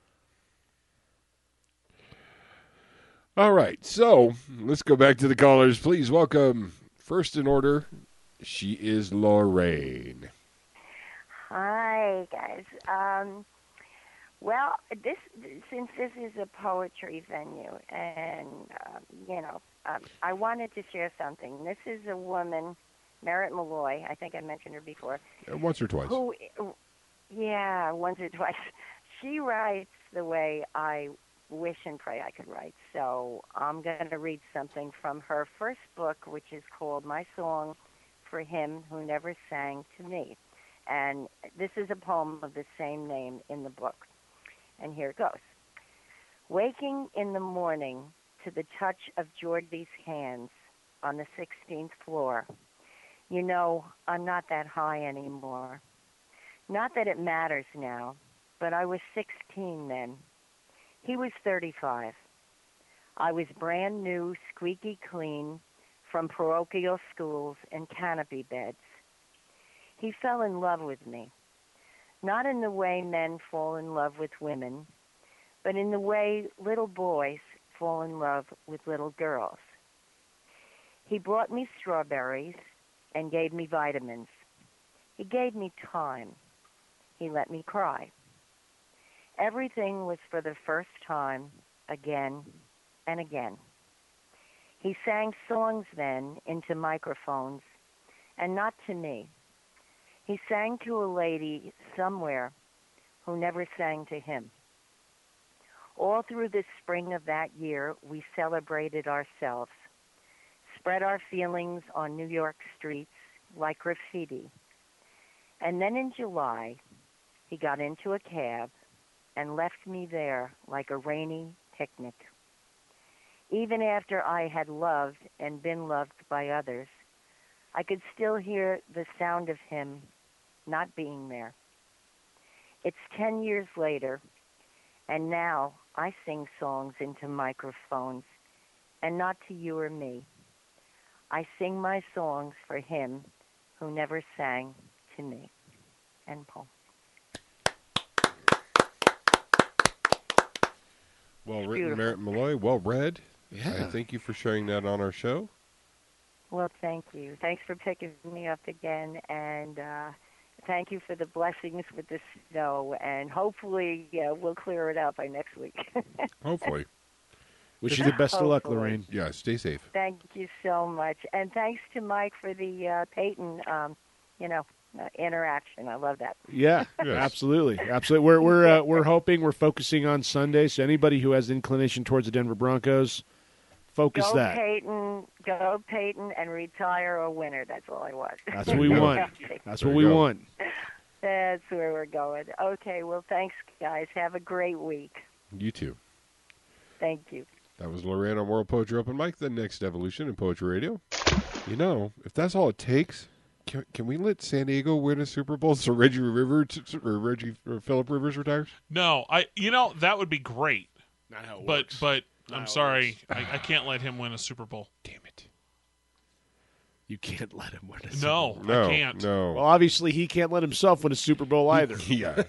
All right, so let's go back to the callers. Please welcome, first in order, she is Lorraine. Hi, guys. Um, well, this since this is a poetry venue, and um, you know, um, I wanted to share something. This is a woman, Merritt Malloy. I think I mentioned her before. Uh, once or twice. Who, yeah, once or twice. She writes the way I wish and pray I could write. So I'm going to read something from her first book, which is called My Song for Him Who Never Sang to Me. And this is a poem of the same name in the book. And here it goes. Waking in the morning to the touch of Geordie's hands on the sixteenth floor, you know, I'm not that high anymore. Not that it matters now, but I was sixteen then. He was thirty-five. I was brand new, squeaky clean from parochial schools and canopy beds. He fell in love with me, not in the way men fall in love with women, but in the way little boys fall in love with little girls. He brought me strawberries and gave me vitamins. He gave me time. He let me cry. Everything was for the first time, again and again. He sang songs then into microphones, and not to me. He sang to a lady somewhere who never sang to him. All through the spring of that year, we celebrated ourselves, spread our feelings on New York streets like graffiti. And then in July, he got into a cab and left me there like a rainy picnic. Even after I had loved and been loved by others, I could still hear the sound of him not being there. It's ten years later, and now I sing songs into microphones, and not to you or me. I sing my songs for him who never sang to me. End poem. Well It's written, beautiful. Merritt Malloy. Well read. Yeah. I thank you for sharing that on our show. Well, thank you. Thanks for picking me up again, and uh, thank you for the blessings with the snow, and hopefully yeah, we'll clear it out by next week. Hopefully. Wish you the best of luck, Hopefully. Lorraine. Yeah, stay safe. Thank you so much, and thanks to Mike for the uh, Peyton, um, you know, uh, interaction. I love that. Yeah, Yes. absolutely, absolutely. We're we're uh, we're hoping we're focusing on Sunday. So anybody who has inclination towards the Denver Broncos, Focus go that. Peyton, go Peyton, and retire a winner. That's all I want. That's what we want. That's what we go. want. That's where we're going. Okay, well, thanks, guys. Have a great week. You too. Thank you. That was Lorraine on World Poetry Open Mic, the next evolution in Poetry Radio. You know, if that's all it takes, can, can we let San Diego win a Super Bowl so Reggie River t- or Reggie or Philip Rivers retires? No, I. You know that would be great. Not how it but works. but Not I'm how it sorry, I, I can't let him win a Super Bowl. Damn it! You can't let him win a Super No, Bowl. No, I can't. no. Well, obviously he can't let himself win a Super Bowl either. Yeah.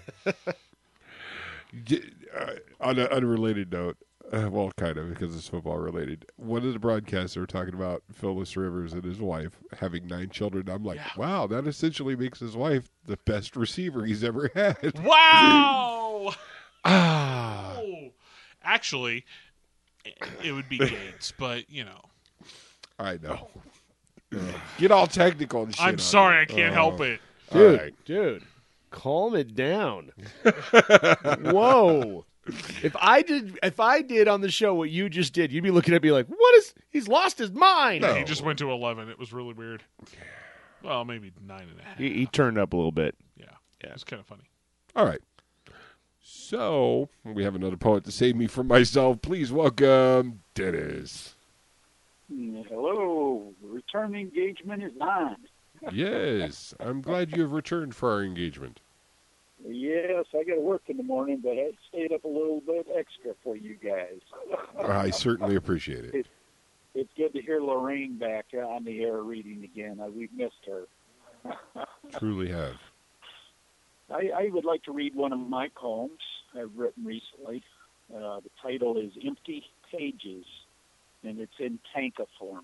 J- uh, on an unrelated note, uh, well, kind of, because it's football related. One of the broadcasts were talking about Phyllis Rivers and his wife having nine children. I'm like, wow, that essentially makes his wife the best receiver he's ever had. Wow. Ah. Oh. Actually, it would be Gates, but you know. I know. Get all technical and shit. I'm on sorry, me. I can't Oh. help it. Dude, All right. dude, calm it down. Whoa. If I did if I did on the show what you just did, you'd be looking at me like, what is he's lost his mind. He just went to eleven. It was really weird. Well, maybe nine and a half. He, he turned up a little bit. Yeah, yeah, it's kind of funny. All right. So, we have another poet to save me from myself. Please welcome Dennis. Hello. Return engagement is on. Yes, I'm glad you have returned for our engagement. Yes, I got to work in the morning, but I stayed up a little bit extra for you guys. I certainly appreciate it. It, it's good to hear Lorraine back on the air reading again. Uh, we've missed her. Truly have. I, I would like to read one of my poems I've written recently. Uh, the title is Empty Pages, and it's in tanka form.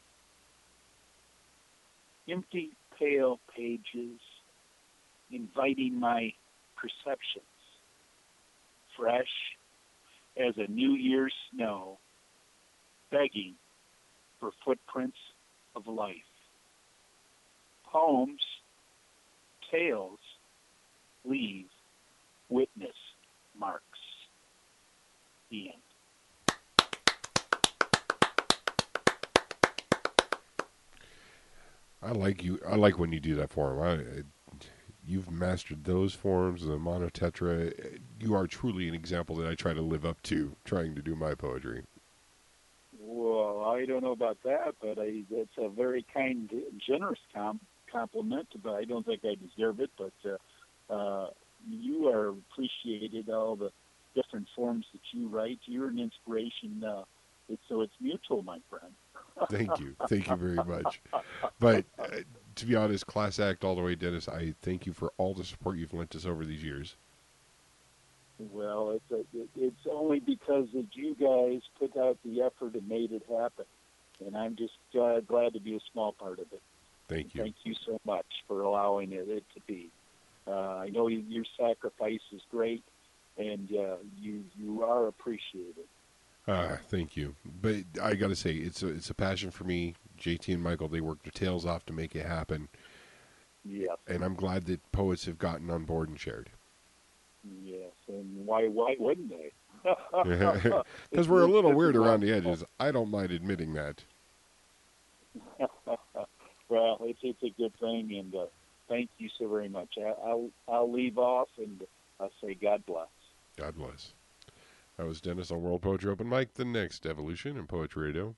Empty, pale pages, inviting my perceptions, fresh as a New Year's snow, begging for footprints of life. Poems, tales, leave witness marks. The end. I like you. I like when you do that form. I, I, you've mastered those forms, the monotetra. You are truly an example that I try to live up to, trying to do my poetry. Well, I don't know about that, but I, that's a very kind, generous com- compliment. But I don't think I deserve it. But uh, uh, you are appreciated. All the different forms that you write. You're an inspiration. Uh, it's, so it's mutual, my friend. Thank you. Thank you very much. But uh, to be honest, class act all the way, Dennis, I thank you for all the support you've lent us over these years. Well, it's a, it, it's only because that you guys put out the effort and made it happen. And I'm just uh, glad to be a small part of it. Thank you. Thank you so much for allowing it, it to be. Uh, I know you, your sacrifice is great, and uh, you you are appreciated. Ah, thank you. But I got to say, it's a, it's a passion for me. J T and Michael, they worked their tails off to make it happen. Yes. And I'm glad that poets have gotten on board and shared. Yes, and why why wouldn't they? Because we're a little weird around the edges. I don't mind admitting that. Well, it's it's a good thing, and uh, thank you so very much. I, I'll I'll leave off, and I'll say God bless. God bless. That was Dennis on World Poetry Open Mic, the next evolution in Poetry Radio.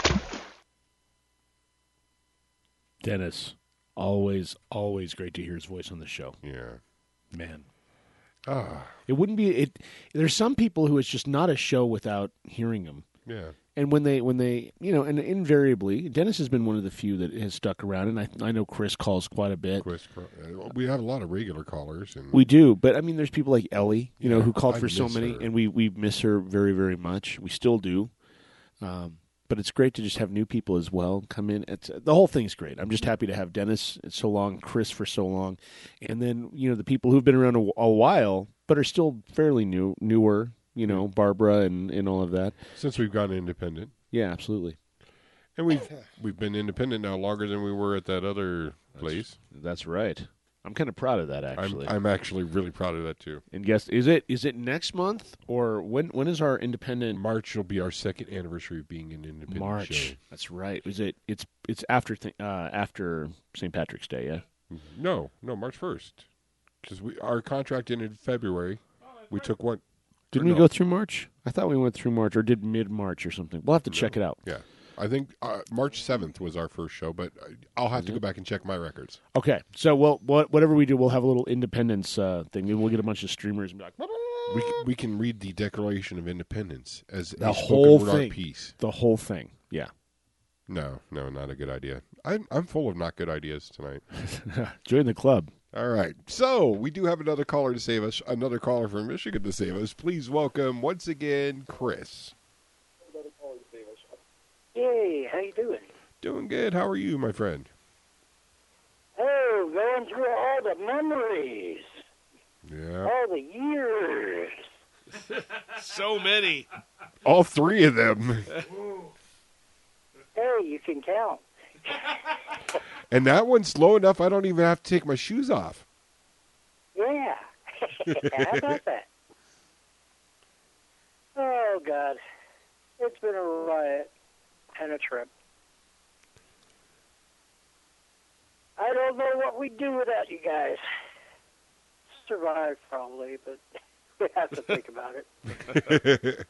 Dennis, always, always great to hear his voice on the show. Yeah. Man. Ah. It wouldn't be it. There's some people who it's just not a show without hearing him. Yeah. And when they, when they, you know, and invariably, Dennis has been one of the few that has stuck around, and I, I know Chris calls quite a bit. Chris, we have a lot of regular callers, and We do, but I mean, there's people like Ellie, you know, Yeah, who called I for so miss many, her. and we we miss her very, very much. We still do. Um, but it's great to just have new people as well come in. It's, the whole thing's great. I'm just happy to have Dennis so long, Chris for so long, and then you know the people who've been around a, a while but are still fairly new, newer. You know, Barbara and, and all of that. Since we've gone independent. Yeah, absolutely. And we've we've been independent now longer than we were at that other place. That's right. I'm kind of proud of that, I'm, actually. I'm actually really proud of that too. And guess is it is it next month or when when is our independent March will be our second anniversary of being an independent March? show. That's right. Is it? It's it's after th- uh, after Saint Patrick's Day, yeah. No, no, March first, because we our contract ended in February. We took one. Didn't or we no. go through March? I thought we went through March or did mid March or something. We'll have to check it out. Yeah, I think uh, March seventh was our first show, but I'll have Is to it? go back and check my records. Okay, so well, what, whatever we do, we'll have a little independence uh, thing. Maybe we'll get a bunch of streamers and be like, We can, we can read the Declaration of Independence as the a whole spoken word thing. art piece. The whole thing. Yeah. No, no, not a good idea. I'm I'm full of not good ideas tonight. Join the club. All right. So we do have another caller to save us. Another caller from Michigan to save us. Please welcome once again, Chris. Hey, how you doing? Doing good. How are you, my friend? Oh, going through all the memories, Yeah. all the years. So many. All three of them. Hey, you can count. And that one's low enough I don't even have to take my shoes off. Yeah. How about that? Oh, God. It's been a riot and a trip. I don't know what we'd do without you guys. Survive, probably, but we have to think about it.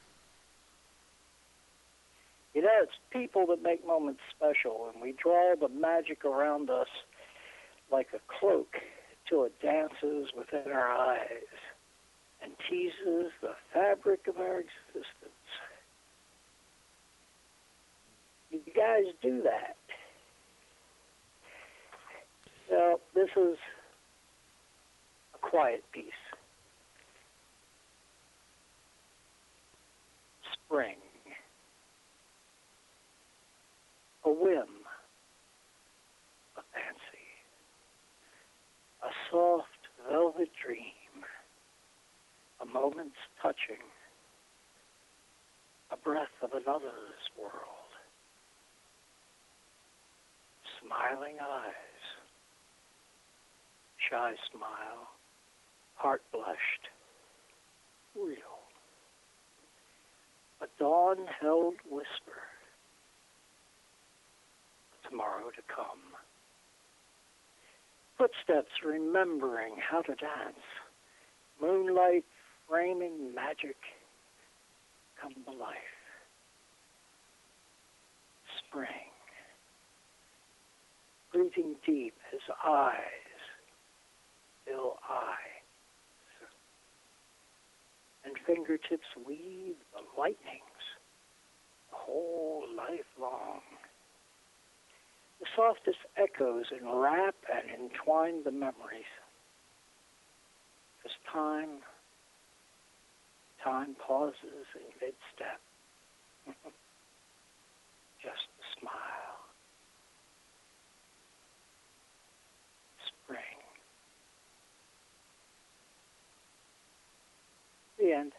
You know, it's people that make moments special, and we draw the magic around us like a cloak till it dances within our eyes and teases the fabric of our existence. You guys do that. Well, this is a quiet piece. Spring. A whim, a fancy, a soft velvet dream, a moment's touching, a breath of another's world, smiling eyes, shy smile, heart blushed, real, a dawn-held whisper, tomorrow to come. Footsteps remembering how to dance. Moonlight framing magic come to life. Spring. Breathing deep, his eyes fill eyes. And fingertips weave the lightnings the whole life long. The softest echoes enwrap and entwine the memories. As time, time pauses in mid-step. Just a smile. Spring. The end.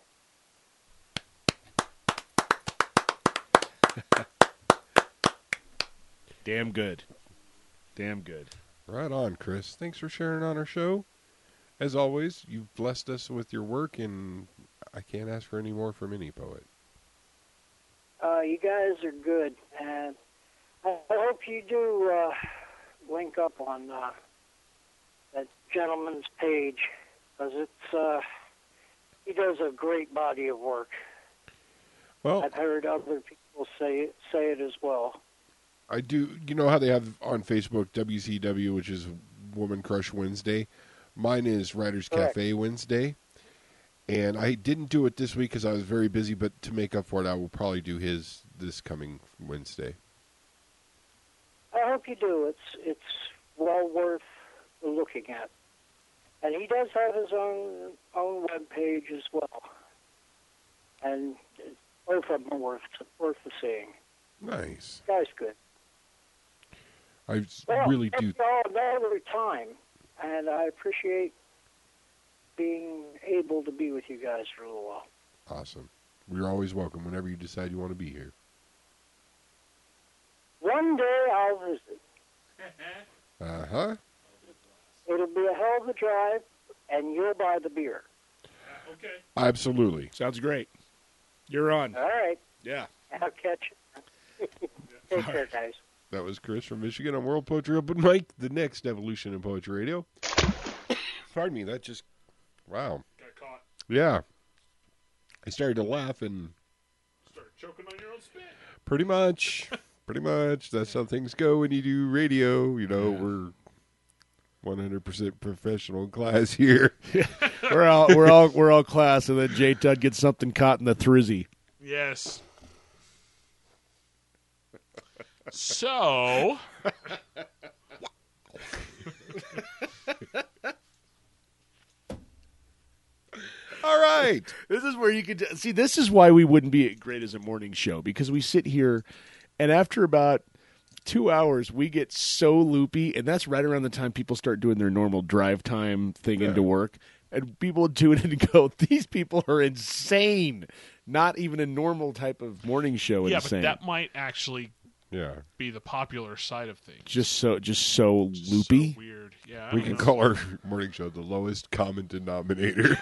Damn good. Damn good. Right on, Chris. Thanks for sharing on our show. As always, you've blessed us with your work, and I can't ask for any more from any poet. Uh, you guys are good, and I I hope you do uh, link up on uh, that gentleman's page, because it's uh, he does a great body of work. Well, I've heard other people say it, say it as well. I do. You know how they have on Facebook W C W, which is Woman Crush Wednesday? Mine is Writers Correct. Cafe Wednesday. And I didn't do it this week because I was very busy, but to make up for it, I will probably do his this coming Wednesday. I hope you do. It's it's well worth looking at. And he does have his own own web page as well. And both of them are worth worth the seeing. Nice. Guy's good. I Well, really do. it's all another time, and I appreciate being able to be with you guys for a little while. Awesome. You're always welcome whenever you decide you want to be here. One day I'll visit. Uh huh. It'll be a hell of a drive, and you'll buy the beer. Okay. Absolutely. Sounds great. You're on. All right. Yeah. I'll catch you. Take care, guys. That was Chris from Michigan on World Poetry Open Mic, the next evolution in poetry radio. Pardon me, that just, wow. Got caught. Yeah. I started to laugh and Start choking on your own spit. pretty much, pretty much, that's how things go when you do radio. You know, we're one hundred percent professional class here. We're all we're all we're all class, and then J Tud gets something caught in the thrizzy. Yes. So. All right. This is where you could see. This is why we wouldn't be great as a morning show, because we sit here, and after about two hours, we get so loopy, and that's right around the time people start doing their normal drive time thing Yeah. into work, and people tune in and go, "These people are insane." Not even a normal type of morning show Yeah, insane. but that might actually Yeah. be the popular side of things. just so just so loopy. So weird. Yeah. I We don't can know. call our morning show the lowest common denominator.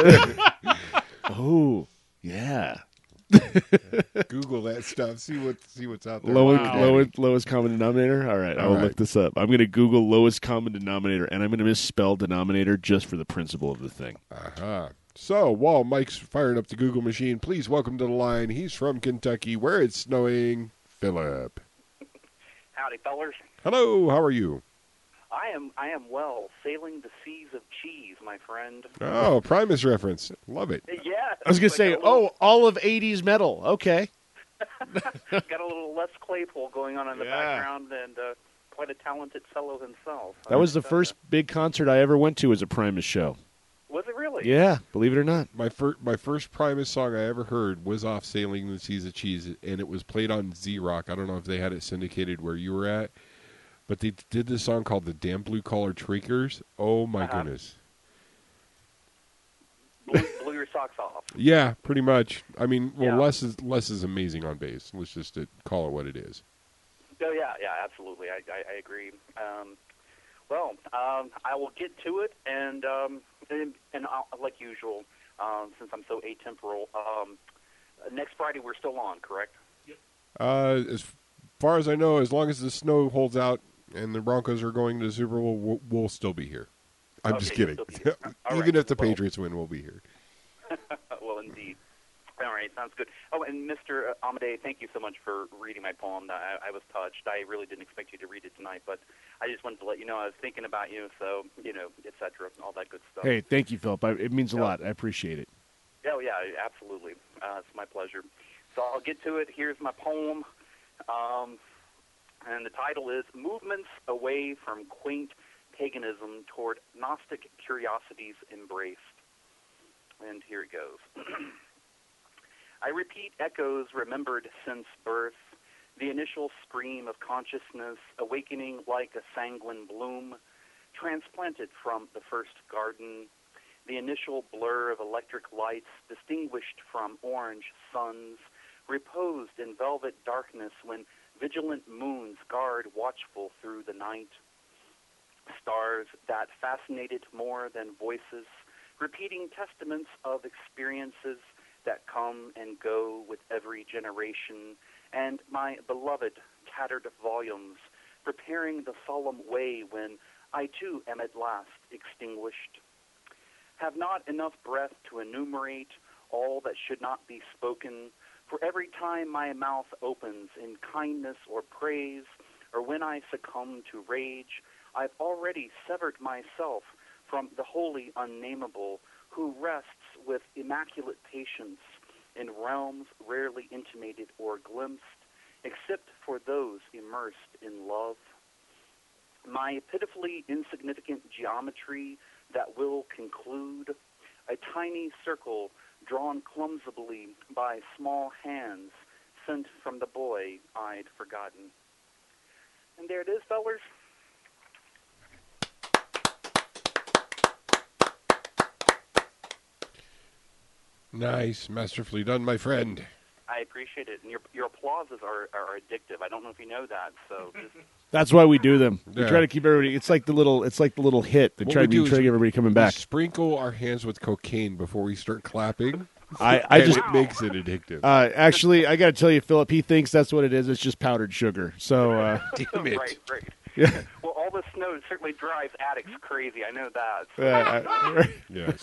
Oh, yeah. Google that stuff. See what see what's out there. Lowest, Wow. lowest, lowest common denominator? All right, I All will right. look this up. I'm going to Google lowest common denominator, and I'm going to misspell denominator just for the principle of the thing. Uh-huh. So, while Mike's firing up the Google machine, please welcome to the line. He's from Kentucky, where it's snowing, Philip. Howdy, fellers. Hello, how are you? I am I am well, sailing the seas of cheese, my friend. Oh, Primus reference. Love it. Yeah. I was going to like say, a little- oh, all of eighties metal. Okay. got a little Les Claypool going on in the Yeah. background, and uh, quite a talented fellow himself. That was the Uh, first big concert I ever went to as a Primus show. Was it really? Yeah, believe it or not. My, fir- my first Primus song I ever heard was off Sailing the Seas of Cheese, and it was played on Z-Rock. I don't know if they had it syndicated where you were at, but they did this song called The Damn Blue Collar Treakers. Oh, my Uh-huh. goodness. Blew, blew your socks off. Yeah, pretty much. I mean, well, Yeah. Les is Les is amazing on bass. Let's just uh, call it what it is. Oh yeah, yeah, absolutely. I I, I agree. Um, well, um, I will get to it, and um, and, and I'll, like usual, um, since I'm so atemporal, um, next Friday we're still on, correct? Uh, as far as I know, as long as the snow holds out and the Broncos are going to the Super Bowl, we'll, we'll still be here. I'm Okay, just you'll kidding. still be here. All Even right. if the Well- Patriots win, we'll be here. Well, indeed. All right, sounds good. Oh, and Mister Amadei, thank you so much for reading my poem. I, I was touched. I really didn't expect you to read it tonight, but I just wanted to let you know I was thinking about you, so, you know, et cetera, all that good stuff. Hey, thank you, Philip. I, it means a Yeah. lot. I appreciate it. Oh, yeah, absolutely. Uh, it's my pleasure. So I'll get to it. Here's my poem. Um, and the title is Movements Away from Quaint Paganism Toward Gnostic Curiosities Embraced. And here it goes. I repeat echoes remembered since birth, the initial scream of consciousness awakening like a sanguine bloom, transplanted from the first garden, the initial blur of electric lights distinguished from orange suns, reposed in velvet darkness when vigilant moons guard watchful through the night. Stars that fascinated more than voices, repeating testaments of experiences that come and go with every generation, and my beloved tattered volumes, preparing the solemn way when I too am at last extinguished. Have not enough breath to enumerate all that should not be spoken, for every time my mouth opens in kindness or praise, or when I succumb to rage, I've already severed myself from the holy unnameable, who rests with immaculate patience in realms rarely intimated or glimpsed, except for those immersed in love. My pitifully insignificant geometry that will conclude, a tiny circle drawn clumsily by small hands sent from the boy I'd forgotten. And there it is, fellers. Nice. Masterfully done, my friend. I appreciate it, and your your applauses are, are addictive. I don't know if you know that, so just That's why we do them. We Yeah. try to keep everybody. It's like the little. It's like the little hit. They What try we to do we is try to we- get everybody coming we back. sprinkle our hands with cocaine before we start clapping. I, I and just it makes it addictive. Uh, actually, I got to tell you, Philip. He thinks that's what it is. It's just powdered sugar. So, uh, damn it. right, right. Yeah. Well, all the snow certainly drives addicts crazy. I know that. So. Yeah, I- Yes.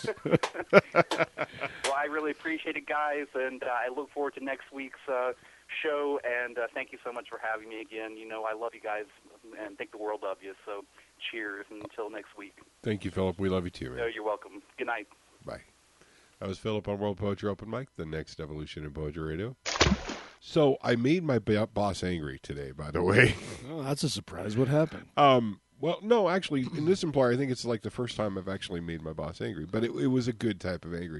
Well, I really appreciate it, guys, and uh, I look forward to next week's uh, show. And uh, thank you so much for having me again. You know, I love you guys and think the world of you. So, cheers until next week. Thank you, Philip. We love you too, man. No, you're welcome. Good night. Bye. That was Philip on World Poetry Open Mic, the next evolution in poetry radio. So I made my b- boss angry today, by the way. oh, that's a surprise. What happened? Um, well, no, actually, in this employer, I think it's like the first time I've actually made my boss angry, but it, it was a good type of angry.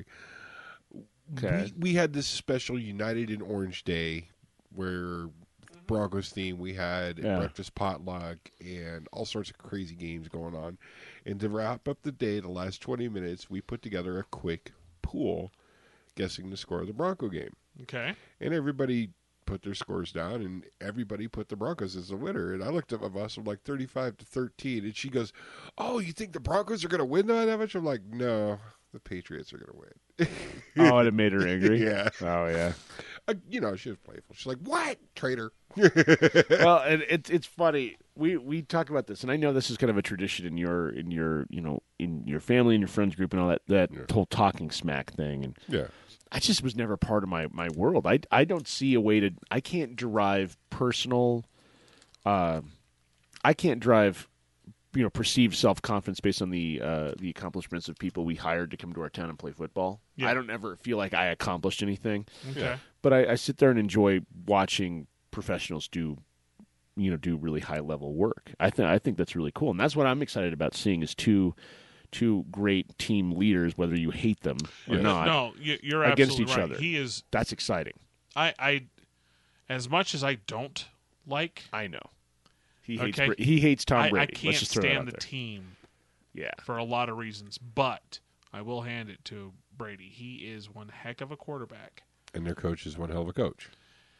Okay. We, we had this special United in Orange Day where Broncos theme, we had Yeah. breakfast potluck and all sorts of crazy games going on. And to wrap up the day, the last twenty minutes, we put together a quick pool guessing the score of the Bronco game. Okay. And everybody put their scores down, and everybody put the Broncos as the winner. And I looked at my boss, I'm like thirty-five to thirteen, and she goes, "Oh, you think the Broncos are going to win that much?" I'm like, "No, the Patriots are going to win." Oh, and it made her angry. Yeah. Oh, yeah. Uh, you know, she was playful. She's like, "What, traitor?" Well, and it's it's funny. We we talk about this, and I know this is kind of a tradition in your in your you know in your family and your friends group and all that that Yeah. whole talking smack thing. And Yeah. I just was never part of my, my world. I, I don't see a way to. I can't derive personal. Uh, I can't drive, you know, perceived self confidence based on the uh, the accomplishments of people we hired to come to our town and play football. Yeah. I don't ever feel like I accomplished anything. Okay. But I, I sit there and enjoy watching professionals do, you know, do really high level work. I think I think that's really cool, and that's what I'm excited about seeing is two. Two great team leaders, whether you hate them or Yes. not, No, you- you're against absolutely each right. other. He is. That's exciting. I, I, as much as I don't like, I know he hates. Okay. Bra- he hates Tom I, Brady. I Let's can't just throw that out stand the there. team. Yeah. For a lot of reasons, but I will hand it to Brady. He is one heck of a quarterback. And their coach is one hell of a coach.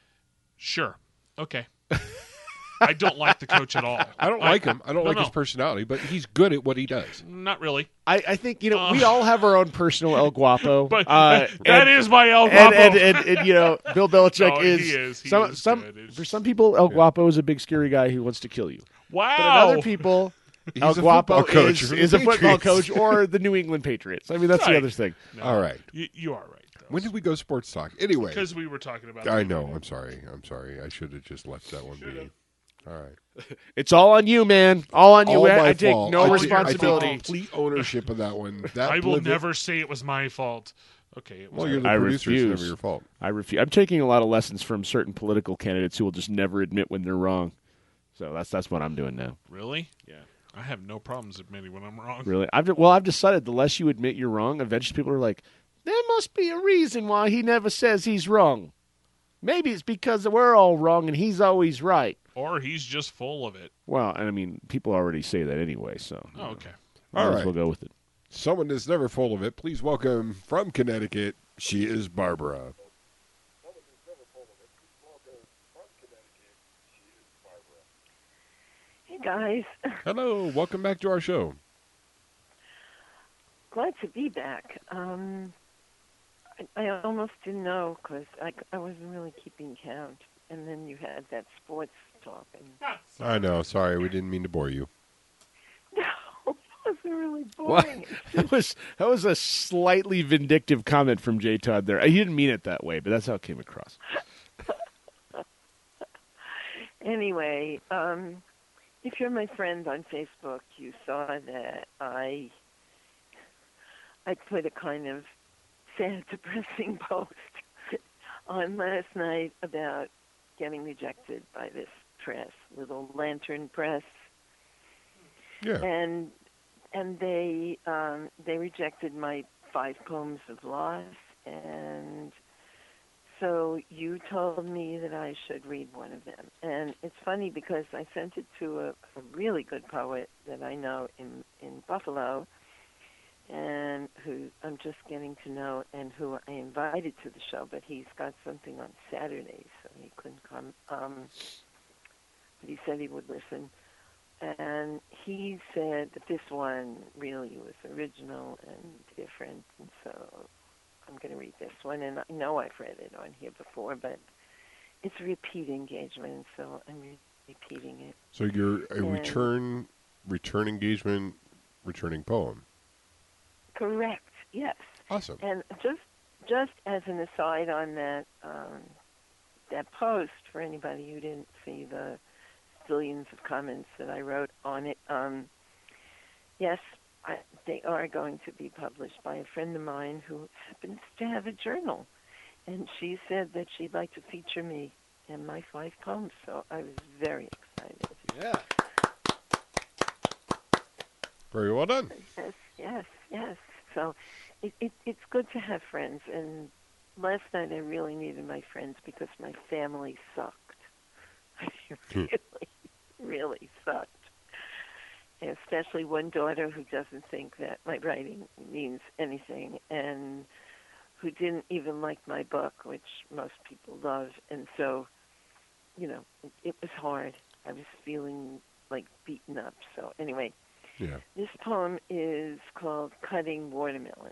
Sure. Okay. I don't like the coach at all. I don't like him. I don't no, like no, his personality, but he's good at what he does. Not really. I, I think you know Uh, we all have our own personal El Guapo. But uh, that and- is my El and- Guapo. And, and, and, and, you know, Bill Belichick No, is, he is. He some is some good. It's- for some people El Guapo is a big scary guy who wants to kill you. Wow. But in other people, He's El a Guapo football coach is, for the is a football Patriots. coach or the New England Patriots. I mean, that's Right. the other thing. No, All right. You, you are right. Though. When did we go sports talk? Anyway. Because we were talking about. I know. I'm sorry. I'm sorry. I should have just left that one be. All right. It's all on you, man. All on you. All I, my I take fault. no I take- responsibility. I take complete ownership of that one. That I will Blizzard- never say it was my fault. Okay. It was Well, you're the I producer. It's refuse. never your fault. I refuse. I'm taking a lot of lessons from certain political candidates who will just never admit when they're wrong. So that's that's what I'm doing now. Really? Yeah. I have no problems admitting when I'm wrong. Really? I've well, I've decided the less you admit you're wrong, eventually people are like, there must be a reason why he never says he's wrong. Maybe it's because we're all wrong and he's always right. Or he's just full of it. Well, and I mean, people already say that anyway, so Oh, okay. might All as right. well go with it. Someone that's never full of it. Please welcome from Connecticut. She is Barbara. Hey guys, Hello. Welcome back to our show. glad to be back. Um, I, I almost didn't know because I, I wasn't really keeping count, and then you had that sports talk, and I know. Sorry. We didn't mean to bore you. no, it wasn't really What? boring. That was that was a slightly vindictive comment from J. Todd there. He didn't mean it that way, but that's how it came across. Anyway, um, if you're my friend on Facebook, you saw that I I put a kind of sad, depressing post on last night about getting rejected by this press, Little Lantern Press, Yeah. and and they um, they rejected my five poems of loss, and so you told me that I should read one of them. And it's funny because I sent it to a, a really good poet that I know in, in Buffalo, and who I'm just getting to know and who I invited to the show, but he's got something on Saturday, so he couldn't come. Um, but he said he would listen. And he said that this one really was original and different, and so I'm going to read this one. And I know I've read it on here before, but it's a repeat engagement, so I'm re- repeating it. So you're a And- return, return engagement, returning poem. Correct. Yes. Awesome. And just just as an aside on that um, that post, for anybody who didn't see the zillions of comments that I wrote on it, um, yes, I, they are going to be published by a friend of mine who happens to have a journal, and she said that she'd like to feature me in my five poems. So I was very excited. Yeah. Very well done. Yes, yes, yes. So it, it, it's good to have friends. And last night I really needed my friends because my family sucked. really, really sucked. And especially one daughter who doesn't think that my writing means anything and who didn't even like my book, which most people love. And so, you know, it, it was hard. I was feeling like beaten up. So anyway, Yeah. this poem is called Cutting Watermelon.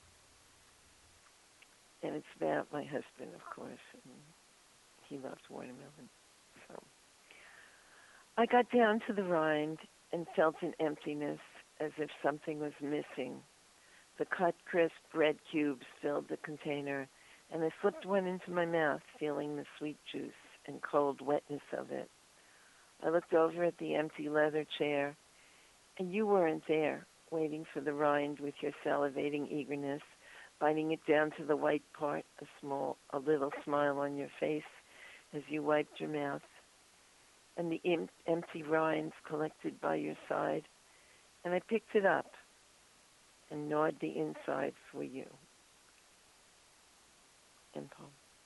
And it's about my husband, of course, and he loves watermelon. So I got down to the rind and felt an emptiness as if something was missing. The cut, crisp bread cubes filled the container, and I slipped one into my mouth, feeling the sweet juice and cold wetness of it. I looked over at the empty leather chair, and you weren't there, waiting for the rind with your salivating eagerness, biting it down to the white part, a small, a little smile on your face as you wiped your mouth, and the em- empty rinds collected by your side, and I picked it up and gnawed the inside for you. End poem.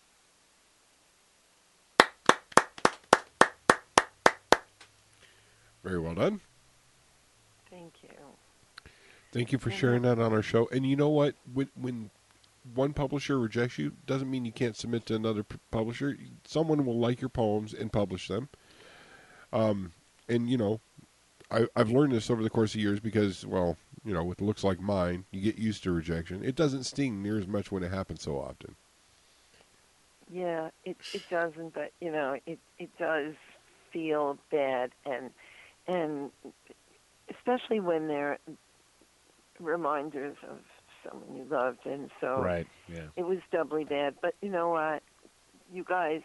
Very well done. Thank you. Thank you for sharing that on our show. And you know what? When, when one publisher rejects you, doesn't mean you can't submit to another p- publisher. Someone will like your poems and publish them. Um, and, you know, I, I've learned this over the course of years because, well, you know, with looks like mine, you get used to rejection. It doesn't sting near as much when it happens so often. Yeah, it it doesn't, but you know, it it does feel bad, and and especially when they're reminders of someone you loved, and so Right, yeah. it was doubly bad. But you know what, you guys,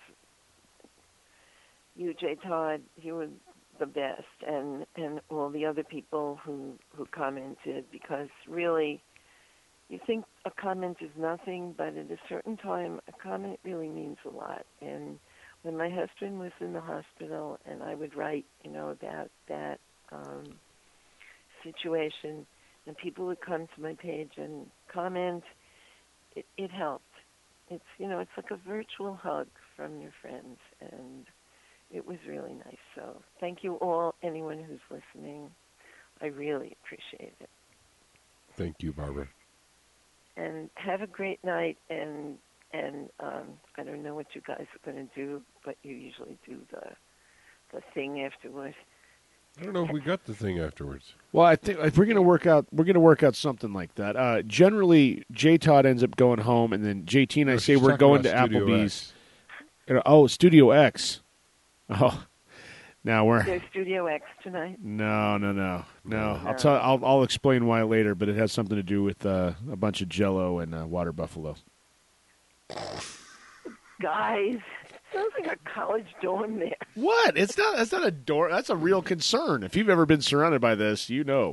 you J. Todd, you were the best, and and all the other people who who commented, because really, you think a comment is nothing, but at a certain time, a comment really means a lot. And when my husband was in the hospital, and I would write, you know, about that um, situation, and people would come to my page and comment, it, it helped. It's, you know, it's like a virtual hug from your friends, and it was really nice. So thank you all, anyone who's listening. I really appreciate it. Thank you, Barbara. And have a great night, and and um, I don't know what you guys are going to do, but you usually do the the thing afterwards. I don't know if we got the thing afterwards. Well, I think if we're gonna work out, we're gonna work out something like that. Uh, generally, J. Todd ends up going home, and then J T and I No, say she's we're talking going to about Studio Applebee's. You know, oh, Studio X. Oh, now we're There's Studio X tonight. no, no, no, no. I'll No. tell. I'll I'll explain why later, but it has something to do with uh, a bunch of Jello and uh, water buffalo. Guys, sounds like a college dorm there. What? It's not. That's not a door. That's a real concern. If you've ever been surrounded by this, you know.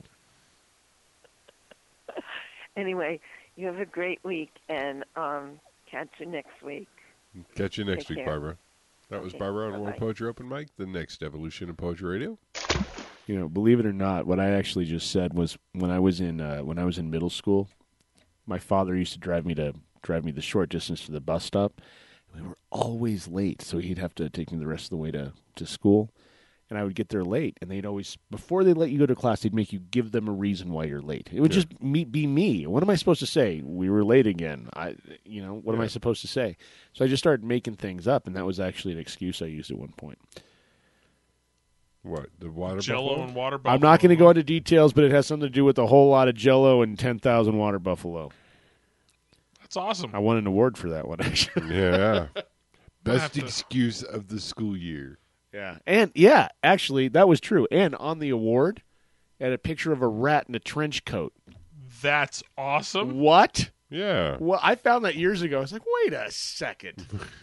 Anyway, you have a great week, and um, catch you next week. Catch you next Take week, care. Barbara. That was Okay, Barbara on World bye-bye. Poetry Open Mic, the next evolution of Poetry Radio. You know, believe it or not, what I actually just said was when I was in uh, when I was in middle school, my father used to drive me to drive me the short distance to the bus stop. We were always late, so he'd have to take me the rest of the way to, to school. and I would get there late, and they'd always, before they let you go to class, they'd make you give them a reason why you're late. It would Yeah. just me, be me. What am I supposed to say? We were late again. I, you know, what am Yeah. I supposed to say? So I just started making things up, and that was actually an excuse I used at one point. What, the water Jello buffalo? and water buffalo. I'm not going to go into details, but it has something to do with a whole lot of Jello and ten thousand water buffalo. That's awesome. I won an award for that one, actually. Yeah. have Best to- excuse of the school year. Yeah. And, yeah, actually, that was true. And on the award, had a picture of a rat in a trench coat. That's awesome. What? Yeah. Well, I found that years ago. I was like, wait a second.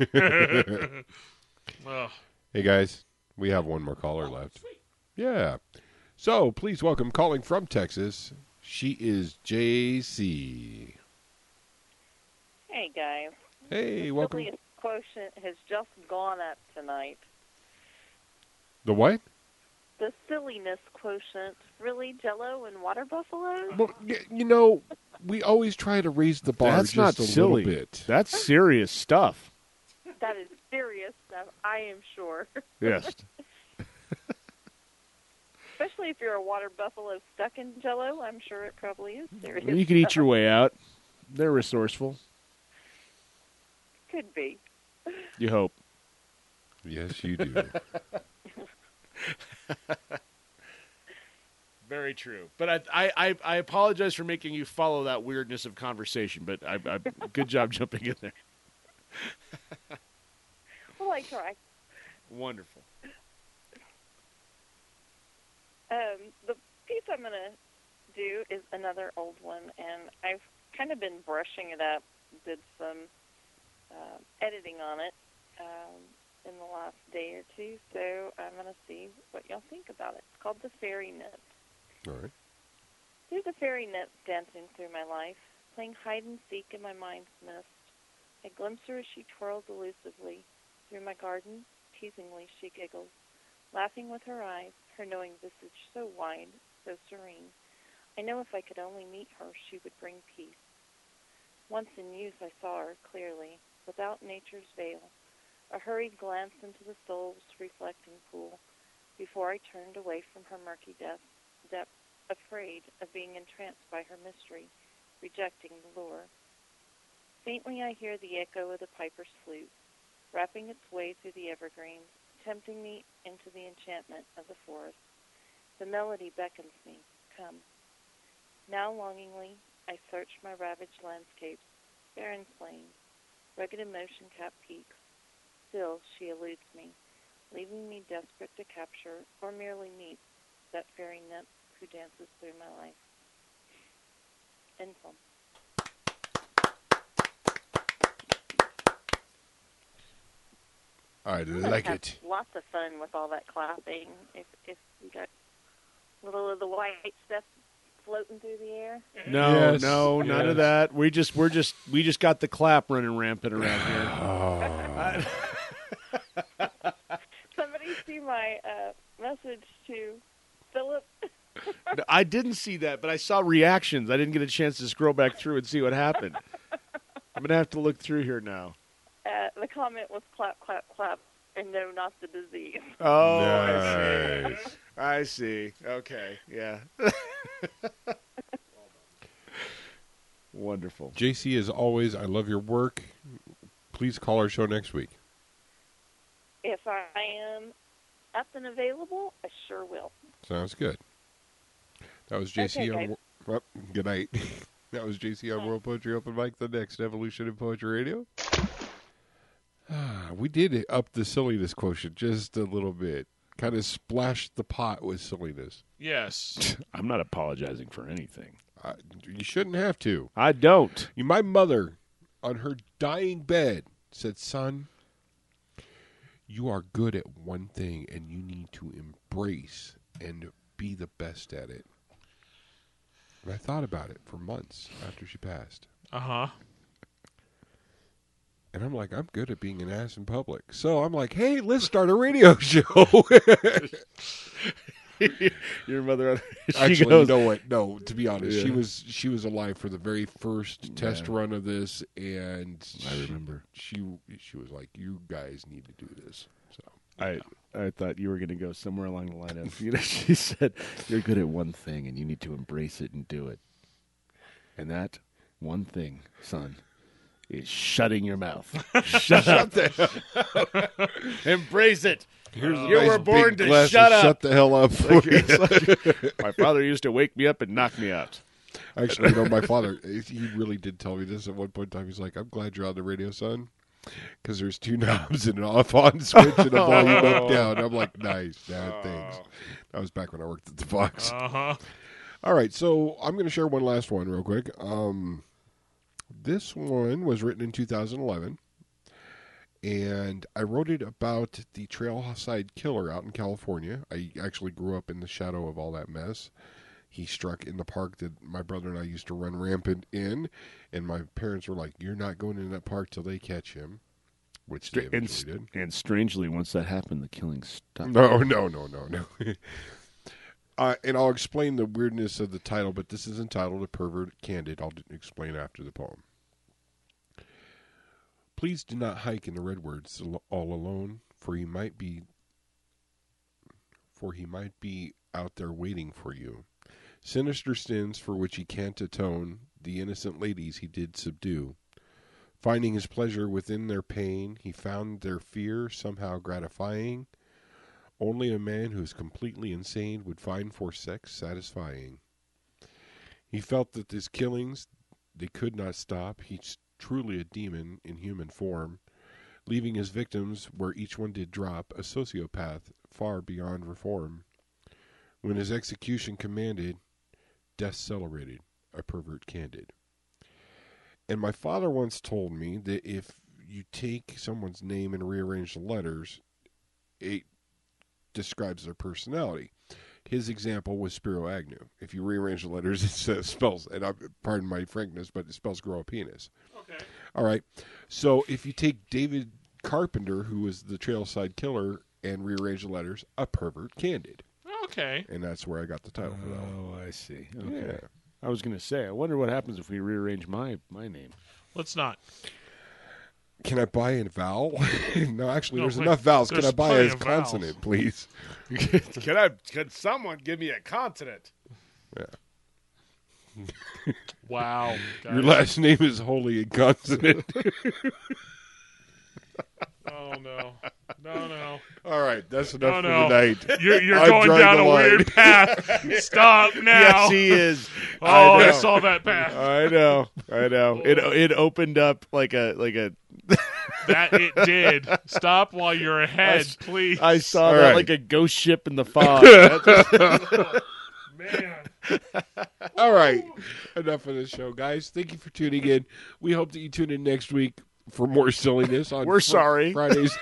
Ugh. Hey, guys, we have one more caller left. Yeah. So, please welcome, calling from Texas, she is J C. Hey, guys. Hey, welcome. Silliest quotient has just gone up tonight. The what? The silliness quotient. Really, Jello and water buffaloes? Well, y- you know, we always try to raise the bar That's just not a silly. little bit. That's serious stuff. That is serious stuff, I am sure. Yes. Especially if you're a water buffalo stuck in Jello, I'm sure it probably is serious. You can eat your way out. They're resourceful. Could be. You hope. Yes, you do. Very true. But I, I, I, I apologize for making you follow that weirdness of conversation, but I, I, good job jumping in there. Well, I try. Wonderful. Um, the piece I'm going to do is another old one, and I've kind of been brushing it up, did some uh, editing on it um, in the last day or two, so I'm going to see what y'all think about it. It's called The Fairy Nymph. All right. There's a fairy nymph dancing through my life, playing hide-and-seek in my mind's mist. I glimpse her as she twirls elusively through my garden. Teasingly she giggles, laughing with her eyes, her knowing visage so wide, so serene. I know if I could only meet her, she would bring peace. Once in youth I saw her clearly, without nature's veil, a hurried glance into the soul's reflecting pool, before I turned away from her murky depth, depth, afraid of being entranced by her mystery, rejecting the lure. Faintly I hear the echo of the piper's flute, wrapping its way through the evergreens, tempting me into the enchantment of the forest. The melody beckons me, come. Now longingly I search my ravaged landscapes, barren plains, rugged emotion-capped peaks. Still she eludes me, leaving me desperate to capture or merely meet that fairy nymph who dances through my life. End poem. I I'm like gonna have it. Lots of fun with all that clapping. If if we got a little of the white stuff floating through the air. No, Yes, no, none yes. of that. We just, we're just, we just got the clap running rampant around here. Somebody see my uh, message to Philip. I didn't see that, but I saw reactions. I didn't get a chance to scroll back through and see what happened. I'm gonna have to look through here now. Uh, the comment was clap, clap, clap, and no, not the disease. Oh, I Nice. see. I see. Okay, yeah. Wonderful. J C, as always, I love your work. Please call our show next week. If I am up and available, I sure will. Sounds good. That was J C Okay, on. guys. Wo- Well, good night. That was J C on World Poetry Open Mic, the next evolution in poetry radio. Ah, we did up the silliness quotient just a little bit. Kind of splashed the pot with silliness. Yes. I'm not apologizing for anything. Uh, you shouldn't have to. I don't. You, my mother, on her dying bed, said, "Son, you are good at one thing, and you need to embrace and be the best at it." And I thought about it for months after she passed. Uh-huh. And I'm like, I'm good at being an ass in public. So I'm like, hey, let's start a radio show. Your mother, she Actually, goes, you know what? No, to be honest, she Yeah. was she was alive for the very first test Yeah. run of this, and I she- remember. she she was like, you guys need to do this. So I I thought you were going to go somewhere along the line of, you know, she said, you're good at one thing and you need to embrace it and do it. And that one thing, son, is shutting your mouth. Shut up. Embrace it. Here's a you nice were born big to glass shut of up. shut the hell up for Like, you. it's like, my father used to wake me up and knock me out. Actually, you know, my father, he really did tell me this at one point in time. He's like, I'm glad you're on the radio, son, because there's two knobs and an off-on switch and a volume up, down. I'm like, nice, Dad, thanks. That was back when I worked at the Fox. Uh-huh. All right, so I'm going to share one last one real quick. Um, this one was written in two thousand eleven, and I wrote it about the Trailside Killer out in California. I actually grew up in the shadow of all that mess. He struck in the park that my brother and I used to run rampant in, and my parents were like, you're not going in that park till they catch him, which they And, eventually did. and strangely, once that happened, the killing stopped. No, no, no, no, no. uh, and I'll explain the weirdness of the title, but this is entitled A Pervert Candid. I'll d- explain after the poem. Please do not hike in the redwoods al- all alone, for he might be for he might be out there waiting for you. Sinister sins for which he can't atone, the innocent ladies he did subdue. Finding his pleasure within their pain, he found their fear somehow gratifying. Only a man who is completely insane would find for sex satisfying. He felt that his killings, they could not stop. He's truly a demon in human form, leaving his victims where each one did drop, a sociopath far beyond reform. When his execution commanded, death celebrated, a pervert candid. And my father once told me that if you take someone's name and rearrange the letters, it describes their personality. His example was Spiro Agnew. If you rearrange the letters, it says, spells, and I, pardon my frankness, but it spells grow a penis. Okay. All right. So if you take David Carpenter, who was the Trailside Killer, and rearrange the letters, a pervert candid. Okay. And that's where I got the title for that one. Oh, I see. Okay. Yeah. I was going to say, I wonder what happens if we rearrange my, my name. Let's not. Can I buy a vowel? No, actually, No, there's wait, enough vowels. Can there's I buy plenty a of vowels. consonant, please? Can I? Can someone give me a continent? Yeah. Wow. Your guys. last name is wholly a consonant. Oh, no. No, no. All right, that's enough No, for no. tonight. You're, you're I'm going drawing down the a line. weird path. Stop now. Yes, he is. Oh, I I, know. saw that path. I know. I know. It it opened up like a like a. That it did. Stop while you're ahead, I s- please. I saw All that right. like a ghost ship in the fog. Man. All right, enough of this show, guys. Thank you for tuning in. We hope that you tune in next week for more silliness on We're fr- sorry. Fridays.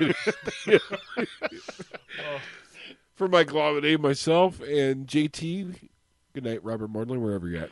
For Mike Lomini, myself, and J T, good night, Robert Mardlin, wherever you're at.